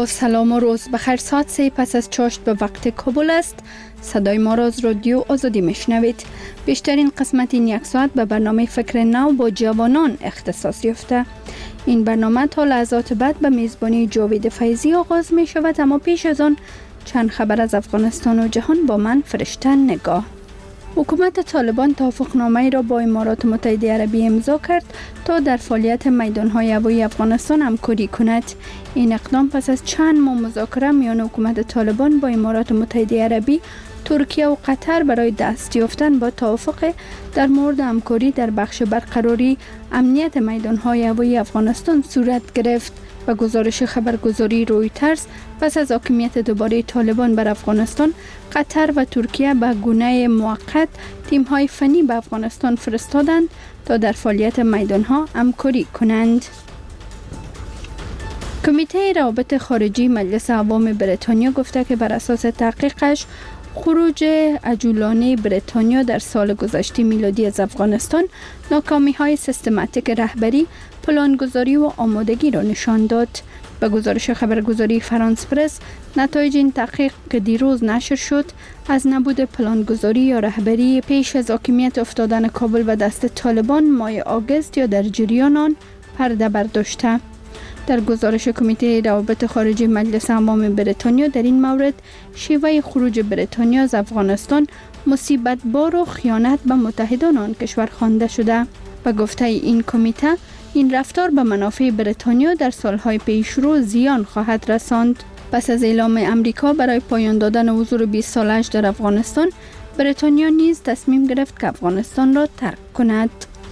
با سلام و روز بخیر. ساعت 3 پس از چاشت به وقت کابل است. صدای ما را از رادیو آزادی میشنوید. بیشترین قسمت این یک ساعت به برنامه فکر نو با جوانان اختصاص یافته. این برنامه تا لحظات بعد به میزبانی جاوید فیضی آغاز می شود، اما پیش از آن چند خبر از افغانستان و جهان با من فرشته نگاه. حکومت طالبان توافقنامه‌ای را با امارات متحده عربی امضا کرد تا در فعالیت میدان‌های هوایی افغانستان همکاری کند. این اقدام پس از چند ماه مذاکره میان حکومت طالبان با امارات متحده عربی، ترکیه و قطر برای دست یافتن با توافق در مورد همکاری در بخش برقراری امنیت میدان‌های هوایی افغانستان صورت گرفت. و گزارش خبرگزاری رویترز، پس از حاکمیت دوباره طالبان بر افغانستان، قطر و ترکیه به گونه موقت تیم‌های فنی به افغانستان فرستادند تا در فعالیت میدان‌ها همکاری کنند. کمیته روابط خارجی مجلس عوام بریتانیا گفته که بر اساس تحقیقش خروج عجولانه بریتانیا در سال گذشته میلادی از افغانستان ناکامی‌های سیستماتیک رهبری، پلانگذاری و آمادگی را نشان داد. به گزارش خبرگزاری فرانس پرس، نتایج این تحقیق که دیروز نشر شد از نبود پلانگذاری یا رهبری پیش از حاکمیت افتادن کابل و دست طالبان ماه آگوست یا در جریان آن پرده برداشته. در گزارش کمیته روابط خارجی مجلس عوام بریتانیا در این مورد شیوه خروج بریتانیا از افغانستان مصیبت بار و خیانت به متحدان آن کشور خوانده شده. به گفته این کمیته، این رفتار به منافع بریتانیا در سالهای پیشرو زیان خواهد رساند. پس از اعلام امریکا برای پایان دادن حضور 20 سالش در افغانستان، بریتانیا نیز تصمیم گرفت که افغانستان را ترک کند.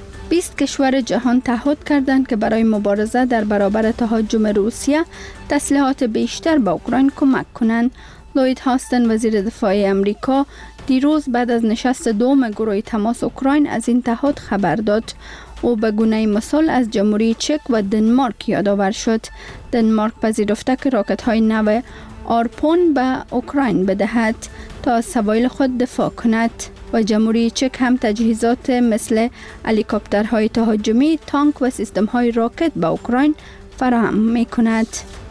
20 کشور جهان تعهد کردند که برای مبارزه در برابر تهاجم روسیه تسلیحات بیشتر به اوکراین کمک کنند. لوید هاستن، وزیر دفاع امریکا، دیروز بعد از نشست دوم گروه تماس اوکراین از این تعهد خبر داد. او به گونه مثال از جمهوری چک و دنمارک یادآور شد. دنمارک پذیرفته که راکت‌های نو آرپون به اوکراین بدهد تا از سواحل خود دفاع کند و جمهوری چک هم تجهیزات مثل هلیکوپترهای تهاجمی، تانک و سیستم‌های راکت به اوکراین فراهم می‌کند.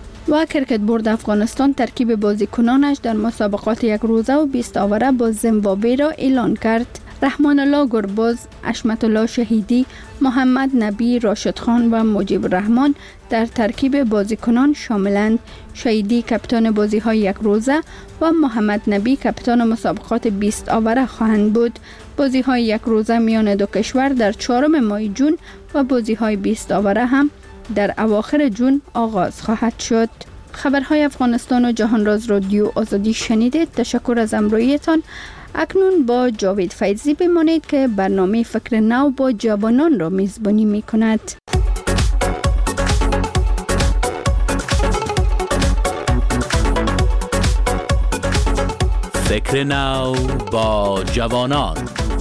و کرکت بورد افغانستان ترکیب بازیکنانش در مسابقات یک روزه و 20 آوره با زیمبابوه را اعلان کرد. رحمان الله گرباز، حشمت الله شهیدی، محمد نبی، راشد خان و مجیب الرحمن در ترکیب بازیکنان شاملند. شهیدی کاپیتان بازی‌های یک روزه و محمد نبی کاپیتان مسابقات 20 آوره خواهند بود. بازی‌های یک روزه میان دو کشور در 4 ماه جون و بازی‌های 20 آوره هم در اواخر جون آغاز خواهد شد. خبرهای افغانستان و جهان را از رادیو آزادی شنیدید. تشکر از همراهیتان. اکنون با جاوید فیضی بمانید که برنامه فکر نو با جوانان را میزبانی می کند. فکر نو با جوانان.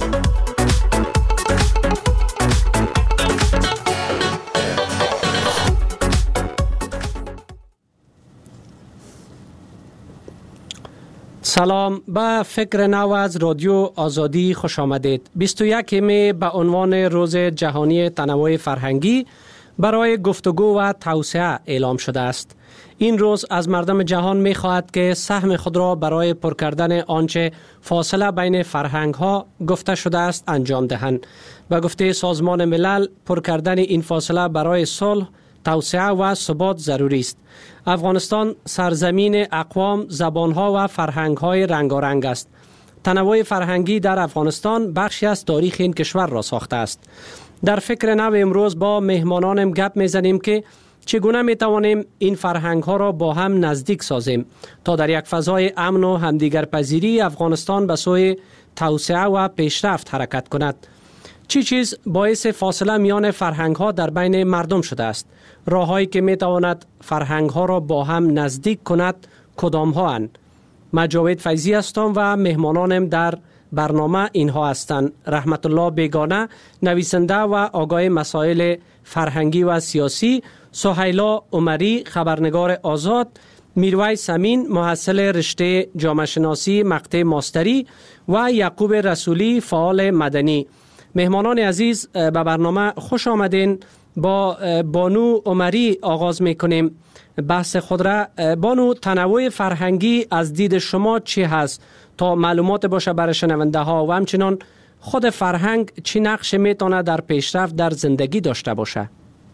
سلام، به فکر نو از رادیو آزادی خوش آمدید. 21 می به عنوان روز جهانی تنوع فرهنگی برای گفتگو و توسعه اعلام شده است. این روز از مردم جهان می خواهد که سهم خود را برای پر کردن آنچه فاصله بین فرهنگ ها گفته شده است انجام دهند. به گفته سازمان ملل، پر کردن این فاصله برای صلح، توسعه و ثبات ضروری است. افغانستان سرزمین اقوام، زبانها و فرهنگ‌های رنگارنگ است. تنوع فرهنگی در افغانستان بخشی از تاریخ این کشور را ساخته است. در فکر نو امروز با مهمانانم گپ می‌زنیم که چگونه می‌توانیم این فرهنگ‌ها را با هم نزدیک سازیم تا در یک فضای امن و همدیگرپذیری افغانستان به سوی توسعه و پیشرفت حرکت کند. چی چیز باعث فاصله میان فرهنگ‌ها در بین مردم شده است؟ راه‌هایی که می‌تواند فرهنگ‌ها را با هم نزدیک کند کدام‌ها اند؟ من جاوید فیضی هستم و مهمانانم در برنامه اینها هستند: رحمت الله بیگانه، نویسنده و آگاه مسائل فرهنگی و سیاسی، سهیلا عمری، خبرنگار آزاد، میرویس امین، محصل رشته جامعه شناسی مقطع ماستری و یعقوب رسولی، فعال مدنی. مهمانان عزیز، به برنامه خوش آمدین. با بانو عمری آغاز میکنیم بحث خود را. بانو، تنوع فرهنگی از دید شما چی هست تا معلومات باشه برای شنونده ها و همچنان خود فرهنگ چی نقش میتونه در پیشرفت در زندگی داشته باشه؟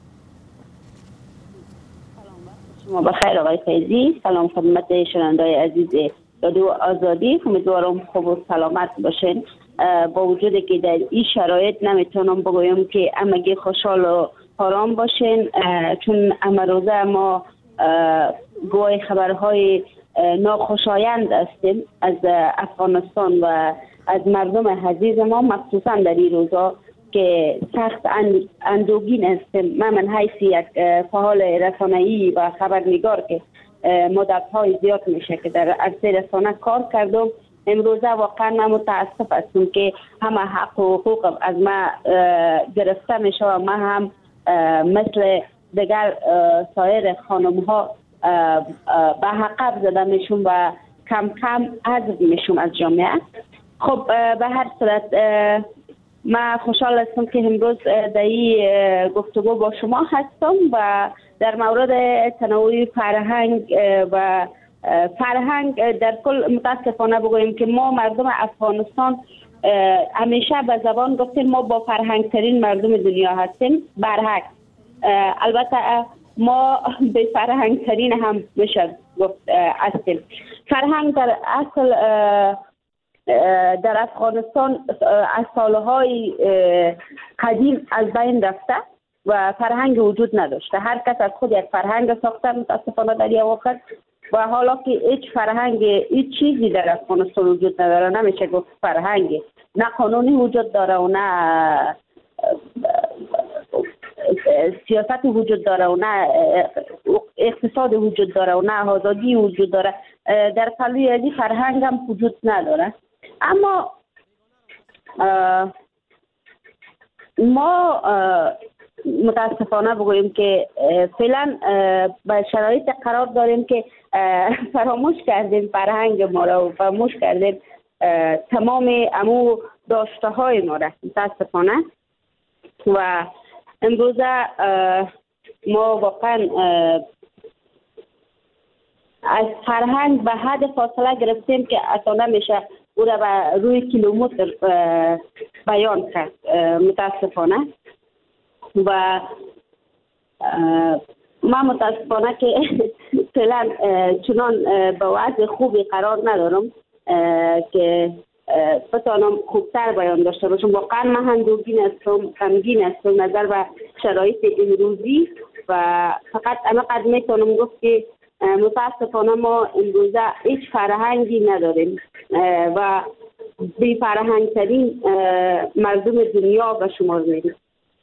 شما بخیر آقای فیضی. سلام خدمت شنونده‌های عزیز رادیو آزادی. امیدوارم خوب و سلامت باشین. با وجودی که در این شرایط نمیتونم بگویم که همگی خوشحال و آرام باشین، چون امروزه ما گوی خبرهای ناخوشایند هستیم از افغانستان و از مردم عزیز ما، مخصوصا در این روزا که سخت اندوهگین هستیم. من حیث یک فعال رسانه‌ای و خبرنگار که مدت‌های زیاد میشه که در عرصه رسانه کار کردم، امروزه واقعا من متاسف هستم که همه حق و حقوق از ما گرفته میشه و ما هم مثل دیگر سایر خانم ها به حقب زده میشم و کم کم حذف میشم از جامعه. خب به هر صورت من خوشحال هستم که امروز در این گفتگو با شما هستم و در مورد تنوع فرهنگ و فرهنگ در کل متاسفانه بگوییم که ما مردم افغانستان همیشه به زبان گفتیم ما با فرهنگ ترین مردم دنیا هستیم. برعکس، البته ما به فرهنگ ترین هم میشه گفت هستیم. فرهنگ در اصل در افغانستان از سالهای قدیم از بین رفته و فرهنگ وجود نداشته. هر کس از خود یک فرهنگ ساخته متاسفانه در یک وقت، و حالا که هیچ فرهنگ، هیچ چیزی در افغانستان وجود نداره، نمیشه گفت فرهنگ. نه قانونی وجود داره و نه سیاست وجود داره و نه اقتصاد وجود داره و نه آزادی وجود داره. در پلوی از این فرهنگ هم وجود نداره. اما ما متاسفانه بگوییم که فعلا به شرایط قرار داریم که فراموش کردیم فرهنگ ما را و فراموش کردیم تمام امو داشته های ما را متاسفانه. و امروزه ما واقعا از فرهنگ به حد فاصله گرفتیم که اصلا نمیشه او را به روی کیلومتر بیان کرد متاسفانه. و من متاسفانه که فعلا چنان به وضع خوبی قرار ندارم که بتوانم خوبتر بیان داشته باشم. واقعا من اندوهگین هستم، غمگین هستم نظر به شرایط امروزی و فقط اینقدر میتونم گفت که متاسفانه ما امروزه هیچ فرهنگی نداریم و بی فرهنگ ترین مردم دنیا به شمار میریم.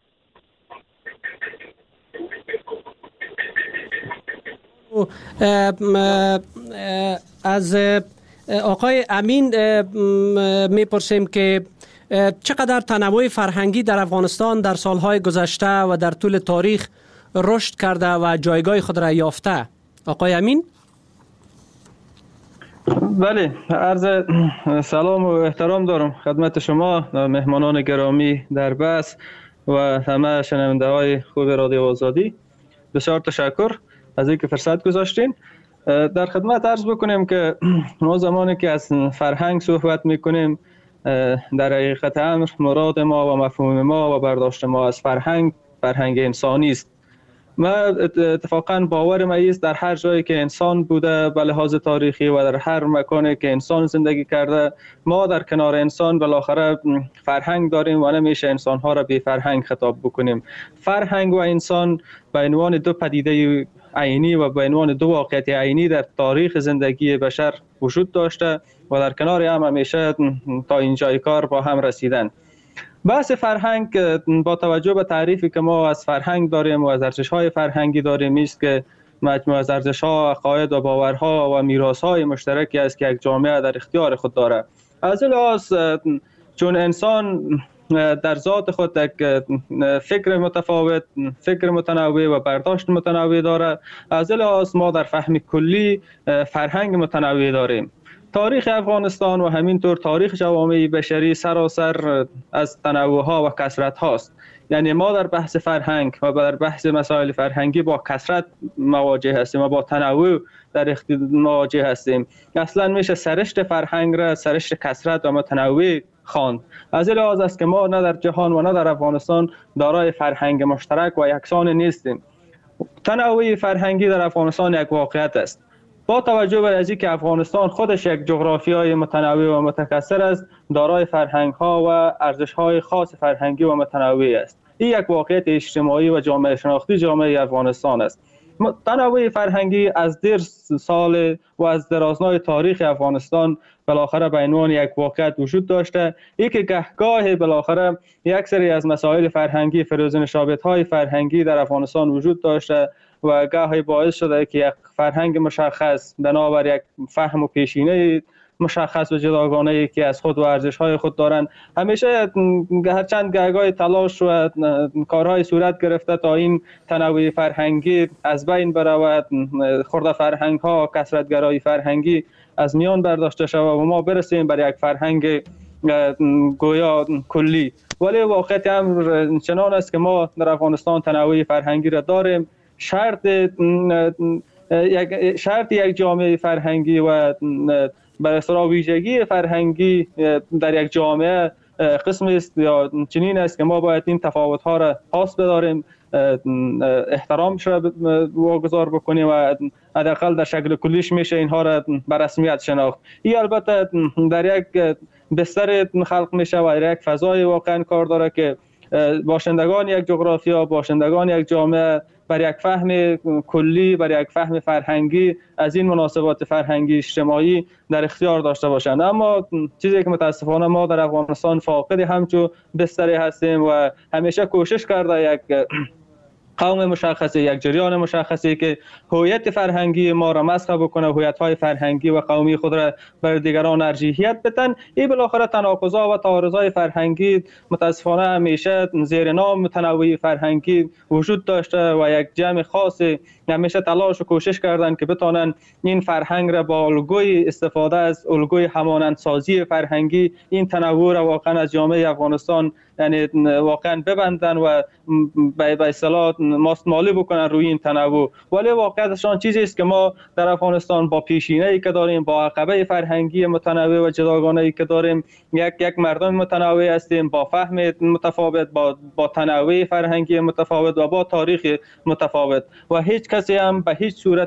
از آقای امین میپرسیم که چقدر تنوع فرهنگی در افغانستان در سالهای گذشته و در طول تاریخ رشد کرده و جایگاه خود را یافته. آقای امین؟ بله، عرض سلام و احترام دارم خدمت شما مهمانان گرامی در بحث و همه شنونده های خوب رادیو آزادی. بسیار تشکر از اینکه فرصت گذاشتین. در خدمت عرض بکنیم که ما زمانی که از فرهنگ صحبت میکنیم، در حقیقت امر مراد ما و مفهوم ما و برداشت ما از فرهنگ انسانی است. ما اتفاقا باور ما است در هر جایی که انسان بوده به لحاظ تاریخی و در هر مکانی که انسان زندگی کرده، ما در کنار انسان بالاخره فرهنگ داریم و نمیشه انسانها را بی فرهنگ خطاب بکنیم. فرهنگ و انسان به عنوان دو پدیده عینی و به عنوان دو واقعیت عینی در تاریخ زندگی بشر وجود داشته و در کنار هم همیشه تا اینجای کار با هم رسیدن. بحث فرهنگ با توجه به تعریفی که ما از فرهنگ داریم و از ارزش‌های فرهنگی داریم است که مجموعه از ارزش‌ها، عقاید و باورها و میراث‌های مشترکی است که یک جامعه در اختیار خود دارد. از لحاظ چون انسان در ذات خود یک فکر متفاوت، فکر متنوع و برداشت متنوع دارد، از لحاظ ما در فهم کلی فرهنگ متنوع داریم. تاریخ افغانستان و همینطور تاریخ جوامع بشری سراسر از تنوع ها و کثرت هاست. یعنی ما در بحث فرهنگ و در بحث مسائل فرهنگی با کثرت مواجه هستیم و با تنوع در مواجه هستیم. اصلا میشه سرشت فرهنگ را سرشت کثرت و متنوع خواند. از این لحاظ است که ما نه در جهان و نه در افغانستان دارای فرهنگ مشترک و یکسان نیستیم. تنوع فرهنگی در افغانستان یک واقعیت است. با توجه به اینکه افغانستان خودش یک جغرافیای متنوع و متکثر است، دارای فرهنگ‌ها و ارزش‌های خاص فرهنگی و متنوع است. این یک واقعیت اجتماعی و جامعه شناختی جامعه افغانستان است. تنوع فرهنگی از دیر سال و از درازنای تاریخ افغانستان بالاخره به عنوان یک واقعیت وجود داشته. ای که گهگاه بالاخره یک سری از مسائل فرهنگی فروزنشابت‌های فرهنگی در افغانستان وجود داشته و گاهی باعث شده که یک فرهنگ مشخص بنابر یک فهم و پیشینه مشخص و جداگانه‌ای که از خود و ارزش‌های خود دارند، همیشه هرچند گاهی تلاش و کارهای صورت گرفته تا این تنوع فرهنگی از بین برود، خرد فرهنگ‌ها، کثرت‌گرایی فرهنگی از میان برداشته شود و ما برسیم بر یک فرهنگ گویا کلی. ولی واقعیت هم چنان است که ما در افغانستان تنوع فرهنگی را داریم. شرط یک جامعه فرهنگی و بر اصطلاح ویژگی فرهنگی در یک جامعه قسم است یا چنین است که ما باید این تفاوت‌ها را پاس بداریم، احترامش را واگذار بکنیم و حداقل در شکل کلیش میشه اینها را به رسمیت شناخت. این البته در یک بستر خلق میشه و در یک فضای واقعا کار داره که باشندگان یک جغرافیا، باشندگان یک جامعه بر یک فهم کلی، بر یک فهم فرهنگی از این مناسبات فرهنگی اجتماعی در اختیار داشته باشند. اما چیزی که متاسفانه ما در افغانستان فاقد همچون بستری هستیم و همیشه کوشش کرده یک قوم مشخصی، یک جریان مشخصی که هویت فرهنگی ما را مسخ بکنه، هویت‌های فرهنگی و قومی خود را بر دیگران ارجحیت بدن. این بالاخره تناقض‌ها و تعارض‌های فرهنگی متاسفانه همیشه زیر نام تنوع فرهنگی وجود داشته و یک جمع خاصی همیشه تلاش و کوشش کردند که بتونن این فرهنگ را با الگوی استفاده از الگوی همانندسازی فرهنگی این تنوع را واقعا از جامعه افغانستان یعنی واقعا ببندن و به اصطلاح ماستمالی بکنن روی این تنوع. ولی واقعیتشان چیزی است که ما در افغانستان با پیشینه‌ای که داریم، با عقبه فرهنگی متنوع و جداگانه‌ای که داریم، یک مردم متنوع هستیم با فهم متفاوت، با تنوع فرهنگی متفاوت و با تاریخ متفاوت و هیچ کسی هم به هیچ صورت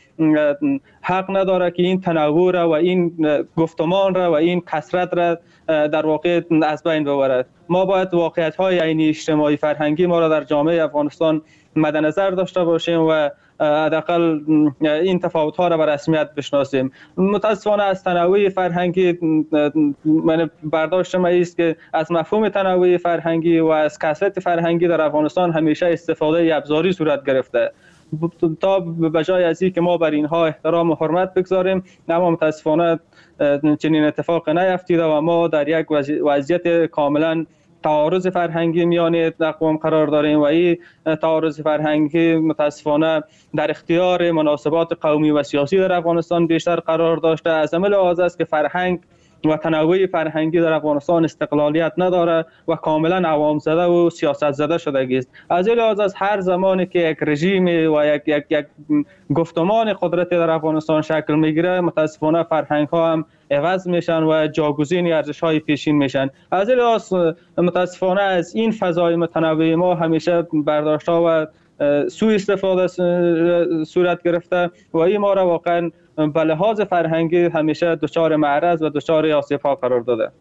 حق نداره که این تنوع را و این گفتمان را و این کثرت را در واقع از بین ببرد. ما باید واقعیت‌های عینی اجتماعی فرهنگی ما را در جامعه افغانستان مد نظر داشته باشیم و حداقل این تفاوت‌ها را به رسمیت بشناسیم. متأسفانه از تنوع فرهنگی من برداشت ما است که از مفهوم تنوع فرهنگی و از کثرت فرهنگی در افغانستان همیشه استفاده ابزاری صورت گرفته تا به جای از این که ما بر اینها احترام و حرمت بگذاریم، اما متاسفانه چنین اتفاق نیفتیده و ما در یک وضعیت کاملا تعارض فرهنگی میان اقوام قرار داریم و این تعارض فرهنگی متاسفانه در اختیار مناسبات قومی و سیاسی در افغانستان بیشتر قرار داشته. از همه لحاظ است که فرهنگ و تنوع فرهنگی در افغانستان استقلالیت نداره و کاملا عوام زده و سیاست زده شده است. از این لحاظ از هر زمانی که یک رژیم و یک گفتمان قدرتی در افغانستان شکل میگیره، متاسفانه فرهنگ ها هم عوض میشن و جاگزین ارزش های پیشین میشن. از این لحاظ متاسفانه از این فضای متنوع ما همیشه برداشت ها و سوء استفاده صورت گرفته و این ما را واقعا به لحاظ فرهنگی همیشه دچار معرض و دچار آسیب‌ها قرار داده.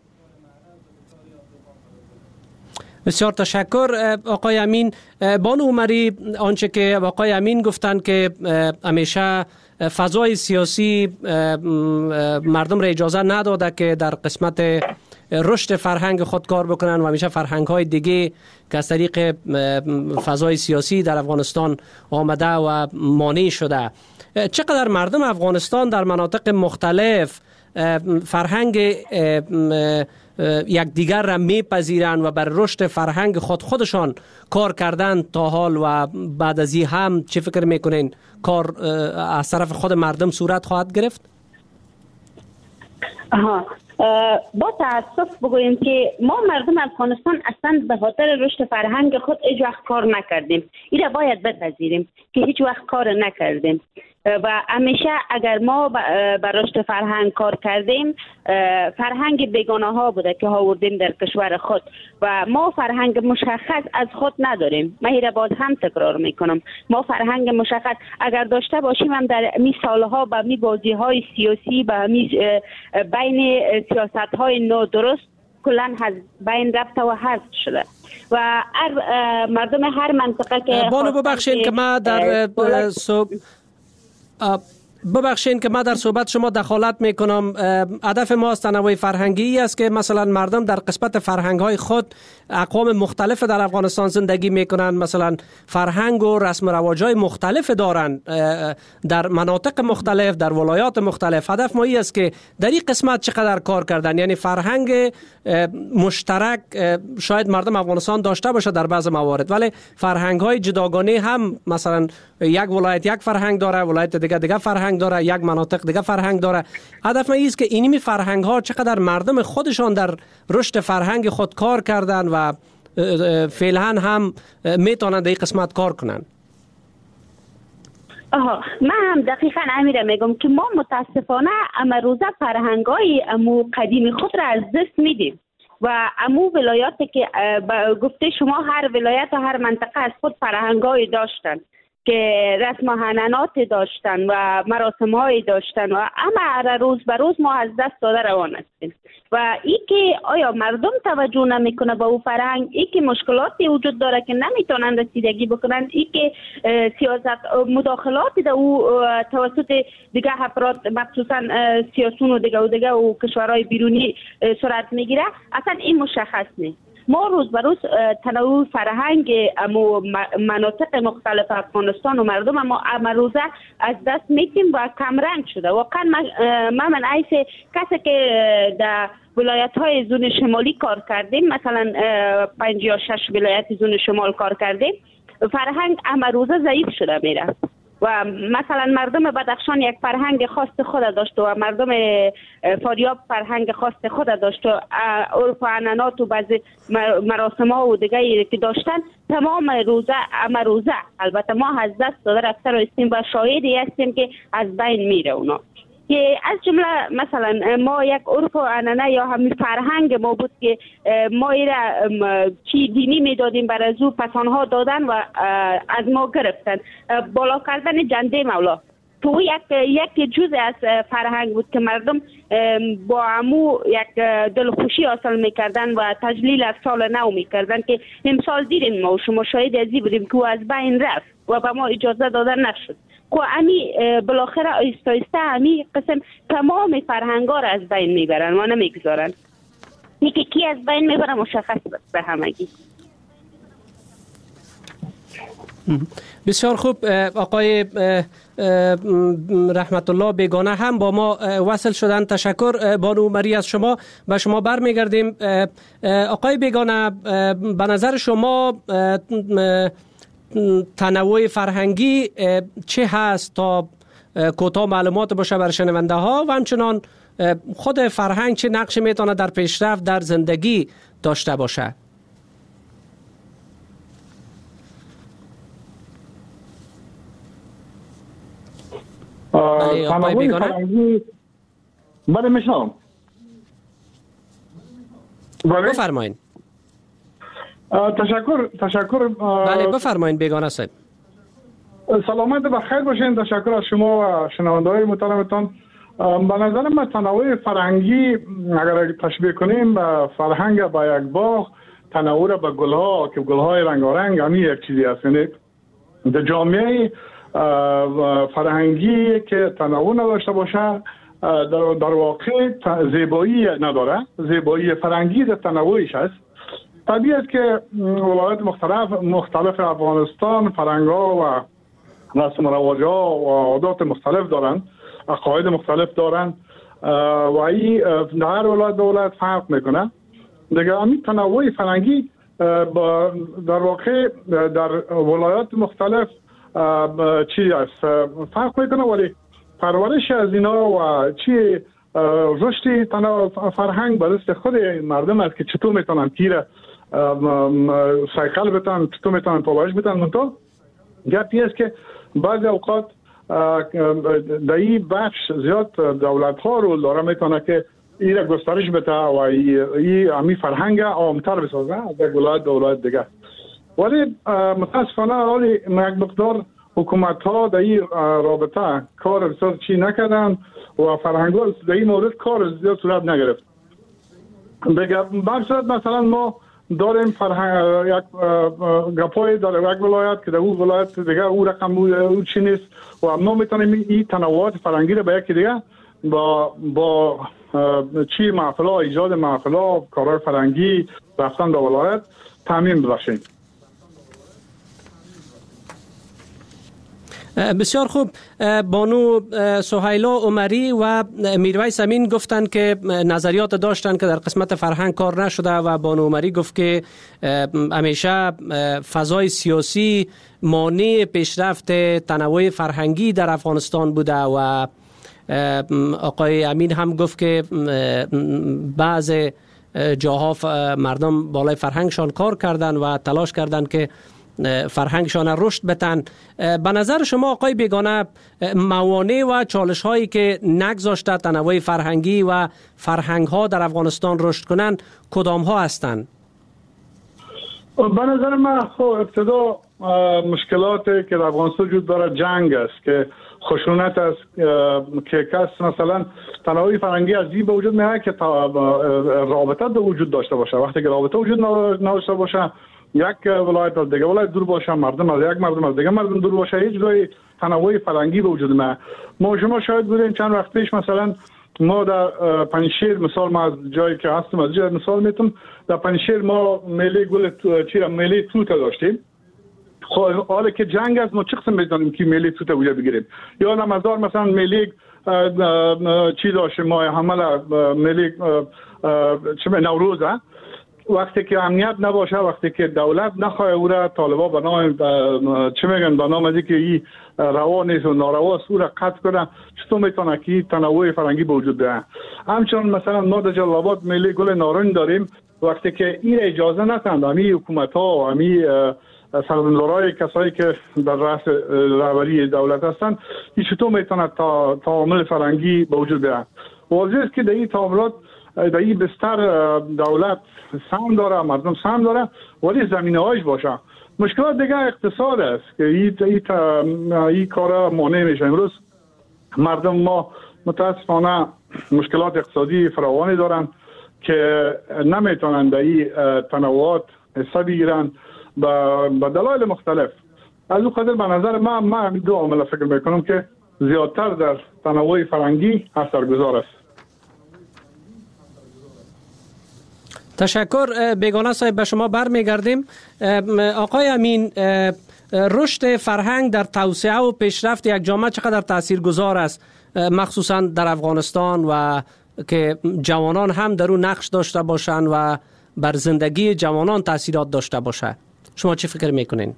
بسیار تشکر آقای امین. بانو عمری، آنچه که آقای امین گفتند که همیشه فضای سیاسی مردم را اجازه نداده که در قسمت رشد فرهنگ خود کار بکنن و همیشه فرهنگ های دیگه که از طریق فضای سیاسی در افغانستان آمده و مانع شده. چقدر مردم افغانستان در مناطق مختلف فرهنگ یک دیگر را میپذیرند و بر رشد فرهنگ خودشان کار کردن تا حال و بعد از این هم چه فکر میکنین کار از طرف خود مردم صورت خواهد گرفت؟ با تاسف بگوییم که ما مردم افغانستان اصلا به خاطر رشد فرهنگ خود هیچ وقت کار نکردیم. این را باید بپذیریم که هیچ وقت کار نکردیم و همیشه اگر ما به رشد فرهنگ کار کردیم، فرهنگ بیگانه ها بوده که آوردیم در کشور خود و ما فرهنگ مشخص از خود نداریم. من این را باز هم تکرار میکنم، ما فرهنگ مشخص اگر داشته باشیم هم در می سالها با می بازی های سیاسی با می بین سیاست های نادرست کلان بین رفته و حذف شده و مردم هر منطقه که بانو ببخشید که ما در ببخشید که من در صحبت شما دخالت میکنم. هدف ما از تنوع فرهنگی است که مثلا مردم در قسمت فرهنگ های خود اقوام مختلف در افغانستان زندگی میکنن، مثلا فرهنگ و رسم و رواج های مختلف دارن در مناطق مختلف، در ولایات مختلف. هدف ما است که در این قسمت چقدر کار کردن، یعنی فرهنگ مشترک شاید مردم افغانستان داشته باشه در بعض موارد، ولی فرهنگ های جداگانه هم مثلا یک ولایت یک فرهنگ داره، ولایت دیگه فرهنگ داره، یک مناطق دیگه فرهنگ داره. هدف ما است که اینمی فرهنگ ها چقدر مردم خودشان در رشد فرهنگ خود کار کردن و فعلا هم میتونن در این قسمت کار کنن. من هم دقیقا امیره میگم که ما متاسفانه امروزه فرهنگای امو قدیم خود را از دست میدیم و امو ولایاتی که گفته شما هر ولایت و هر منطقه از خود فرهنگای داشتن که رسم و حنانات داشتن و مراسم های داشتن و اما روز به روز ما از دست داده روان هستیم و ای که آیا مردم توجه نمیکنه به او فرهنگ، ای که مشکلاتی وجود داره که نمیتونن رسیدگی بکنن، ای که سیاست مداخلاتی در او توسط دیگه افراد مخصوصا سیاسون و دیگه و کشورهای بیرونی صورت میگیره، اصلا این مشخص نیست. ما روز به روز تنوع فرهنگ مناطق مختلف افغانستان و مردم ما امروزه از دست میدیم و کمرنگ شده. واقعا من عیس کسی که در ولایت های زون شمالی کار کردیم، مثلا 5 یا 6 ولایت زون شمال کار کردیم، فرهنگ امروزه ضعیف شده میره و مثلا مردم بدخشان یک فرهنگ خاص خود داشت و مردم فاریاب فرهنگ خاص خود داشت و عرف و عنعنات و بعضی مراسم ها و دیگه که داشتن تمام روزه البته ما از دست داده رفته هستیم و شاهدی هستیم که از بین میره اونا. که از جمله مثلا ما یک عرف و عنعنه یا همین فرهنگ ما بود که ما ایره چی دینی میدادیم بر از او پس آنها دادن و از ما گرفتن. بالا کردن جنده مولا تو یک جزء از فرهنگ بود که مردم با عمو یک دلخوشی حاصل میکردن و تجلیل از سال نو میکردن که امسال دیدیم ما و شما شاهد ازی بودیم که از بین رفت و به ما اجازه دادن نشد. خب امی بالاخره آیسته آیسته امی قسم تمام فرهنگا را از بین میبرن و نمیگذارن. یکی کی از بین میبرن مشخص به همگی. بسیار خوب. آقای رحمت الله بیگانه هم با ما وصل شدن. تشکر بانو مری از شما. به شما برمیگردیم. آقای بیگانه، به نظر شما تنوع فرهنگی چه هست تا کوتاه معلومات باشه بر شنونده ها و همچنان خود فرهنگ چه نقش میتونه در پیشرفت در زندگی داشته باشه؟ تنوع فرهنگی بله میشنم. بفرمایید. تشکر. بله بفرمایید بیگانه صاحب. سلامت بخیر باشین. تشکر از شما و شنونده های محترمتان. به نظر من تنوع فرهنگی اگر تشبیه کنیم به فرهنگ با یک باغ، تنوع به گلها که گلهای رنگارنگ همین یک چیزی است. یعنی در جامعه فرهنگی که تنوع نداشته باشه در واقع زیبایی نداره. زیبایی فرهنگی در تنوعش است. طبیعی است که ولایات مختلف افغانستان فرهنگ‌ها و رسم و رواج‌ها و عادات مختلف دارند، عقاید مختلف دارند و این در هر ولایت به ولایت فرق میکنه. دیگه همین تنوع فرهنگی در واقع در ولایات مختلف چی است فرق میکنه، ولی پرورش از اینا و چی رشد تنوع فرهنگ به دست خود مردم است که چطور میتونن تیر سایکل بتن، چطور میتونن پالایش بتن. منتها گپی است که بعضی اوقات در این بخش زیاد دولت ها رول داره، میتونه که این را گسترش بده و این همی فرهنگ عامتر بسازه در ولایت دیگه. ولی متاسفانه حالی یک مقدار حکومت ها در این رابطه کار بسیار چی نکردن و فرهنگ ها در این مورد کار زیاد صورت نگرفت. بگم مثلا ما داریم یک گپای در یک ولایت که در اون ولایت دیگه اون رقم اون چی نیست و ما میتونیم این تنوعات فرهنگی رو به یکی دیگه با چی محفلا، ایجاد محفلا، کارهای فرهنگی، رفتن در ولایت تامین ببخشیم. بسیار خوب. بانو سهیلا عمری و میرویس امین گفتند که نظریات داشتن که در قسمت فرهنگ کار نشده و بانو عمری گفت که همیشه فضای سیاسی مانع پیشرفت تنوع فرهنگی در افغانستان بوده و آقای امین هم گفت که بعض جاها مردم بالای فرهنگشان کار کردن و تلاش کردن که فرهنگشان رشد بتن. به نظر شما آقای بیگانه موانع و چالش هایی که نگذاشته تنوع فرهنگی و فرهنگ ها در افغانستان رشد کنند کدام ها هستند؟ به نظر من ابتدا مشکلاتی که در افغانستان وجود داره جنگ است که خشونت است که کس مثلا تنوع فرهنگی از این به وجود میاد که رابطه به وجود داشته باشه. وقتی که رابطه وجود نداشته باشه، یک ولایت از دیگه ولایت دور باشه، مردم از یک مردم از دیگه مردم دور باشه، هیچ جای تنوع فرهنگی به وجود میاد. ما شما شاید بودیم چند وقت پیش مثلا ما در پنجشیر، مثال ما از جایی که هستم از جای مثال میتونم، در پنجشیر ما میله گل میله توت داشتیم. خب حالا که جنگ است ما چه قسم میدونیم که میله توت وجود بگیریم؟ یا نمازار مثلا میله چی داشتیم ما حمله میله نوروز. وقتی که امنیت نباشه، وقتی که دولت نخواه او را طالبا به نام چه میگن به نام ازی که این روا نیست و نارواست او را قطع کنه، چطور میتونه که تنوع فرهنگی به وجود بیاد؟ همچنان مثلا ما در جلال آباد میله گل نارنج داریم. وقتی که این اجازه ندن همین حکومت ها و همین سرمایه‌دارای کسایی که در رأس رهبری دولت هستند، این چطور میتونه تعامل فرهنگی به وجود بیاد؟ واضح است که در این تعاملات در این بستر دولت سهم داره، مردم سهم داره، ولی زمینه‌هاش باشه. مشکلات دیگه اقتصاد است که این کارا مانع میشه. امروز مردم ما متاسفانه مشکلات اقتصادی فراوانی دارن که نمیتونن در این تنوعات حصه بگیرن به دلایل مختلف. از اون خاطر به نظر من دو عامل فکر میکنم که زیادتر در تنوع فرهنگی اثرگذار است. تشکر. بیگانه صاحب به شما برمیگردیم. آقای امین، رشد فرهنگ در توسعه و پیشرفت یک جامعه چقدر تاثیرگذار است، مخصوصا در افغانستان و که جوانان هم در اون نقش داشته باشند و بر زندگی جوانان تاثیرات داشته باشه؟ شما چی فکر میکنین؟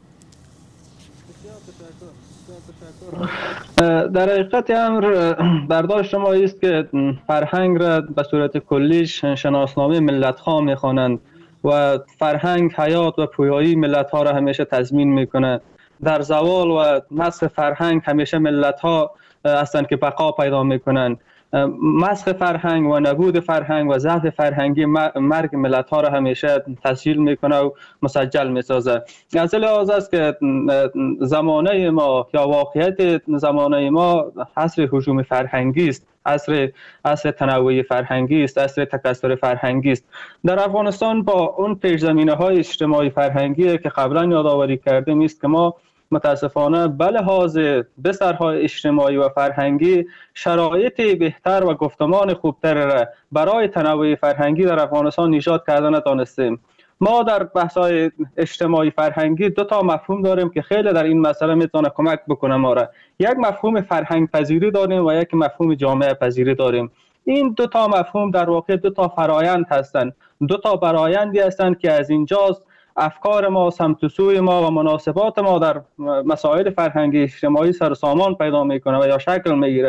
در حقیقت امر برداشت شما است که فرهنگ را به صورت کلیش شناسنامه ملت ها میخوانند و فرهنگ حیات و پویایی ملت ها را همیشه تضمین میکنه. در زوال و مسخ فرهنگ همیشه ملت ها هستند که بقا پیدا میکنند. مسخ فرهنگ و نبود فرهنگ و ضعف فرهنگی مرگ ملت ها را همیشه تسجیل میکنه و مسجل میسازه. از لحاظ است که زمانه ما یا واقعیت زمانه ما عصر هجوم فرهنگی است، عصر تنوع فرهنگی است، عصر تکثر فرهنگی است. در افغانستان با اون پیش‌زمینه های اجتماعی فرهنگی که قبلا یادآوری کردیم است که ما متاسفانه به لحاظ بسترهای اجتماعی و فرهنگی شرایط بهتر و گفتمان خوبتر را برای تنوع فرهنگی در افغانستان ایجاد کردن نتوانستیم. ما در بحث‌های اجتماعی فرهنگی دو تا مفهوم داریم که خیلی در این مسئله میتونه کمک بکنه ما را. یک مفهوم فرهنگ پذیری داریم و یک مفهوم جامعه پذیری داریم. این دو تا مفهوم در واقع دو تا فرایند هستند، دو تا برآیندی هستند که از اینجاست افکار ما، سمت و سوی ما و مناسبات ما در مسائل فرهنگی اجتماعی سر و سامان پیدا میکنه و یا شکل میگیره.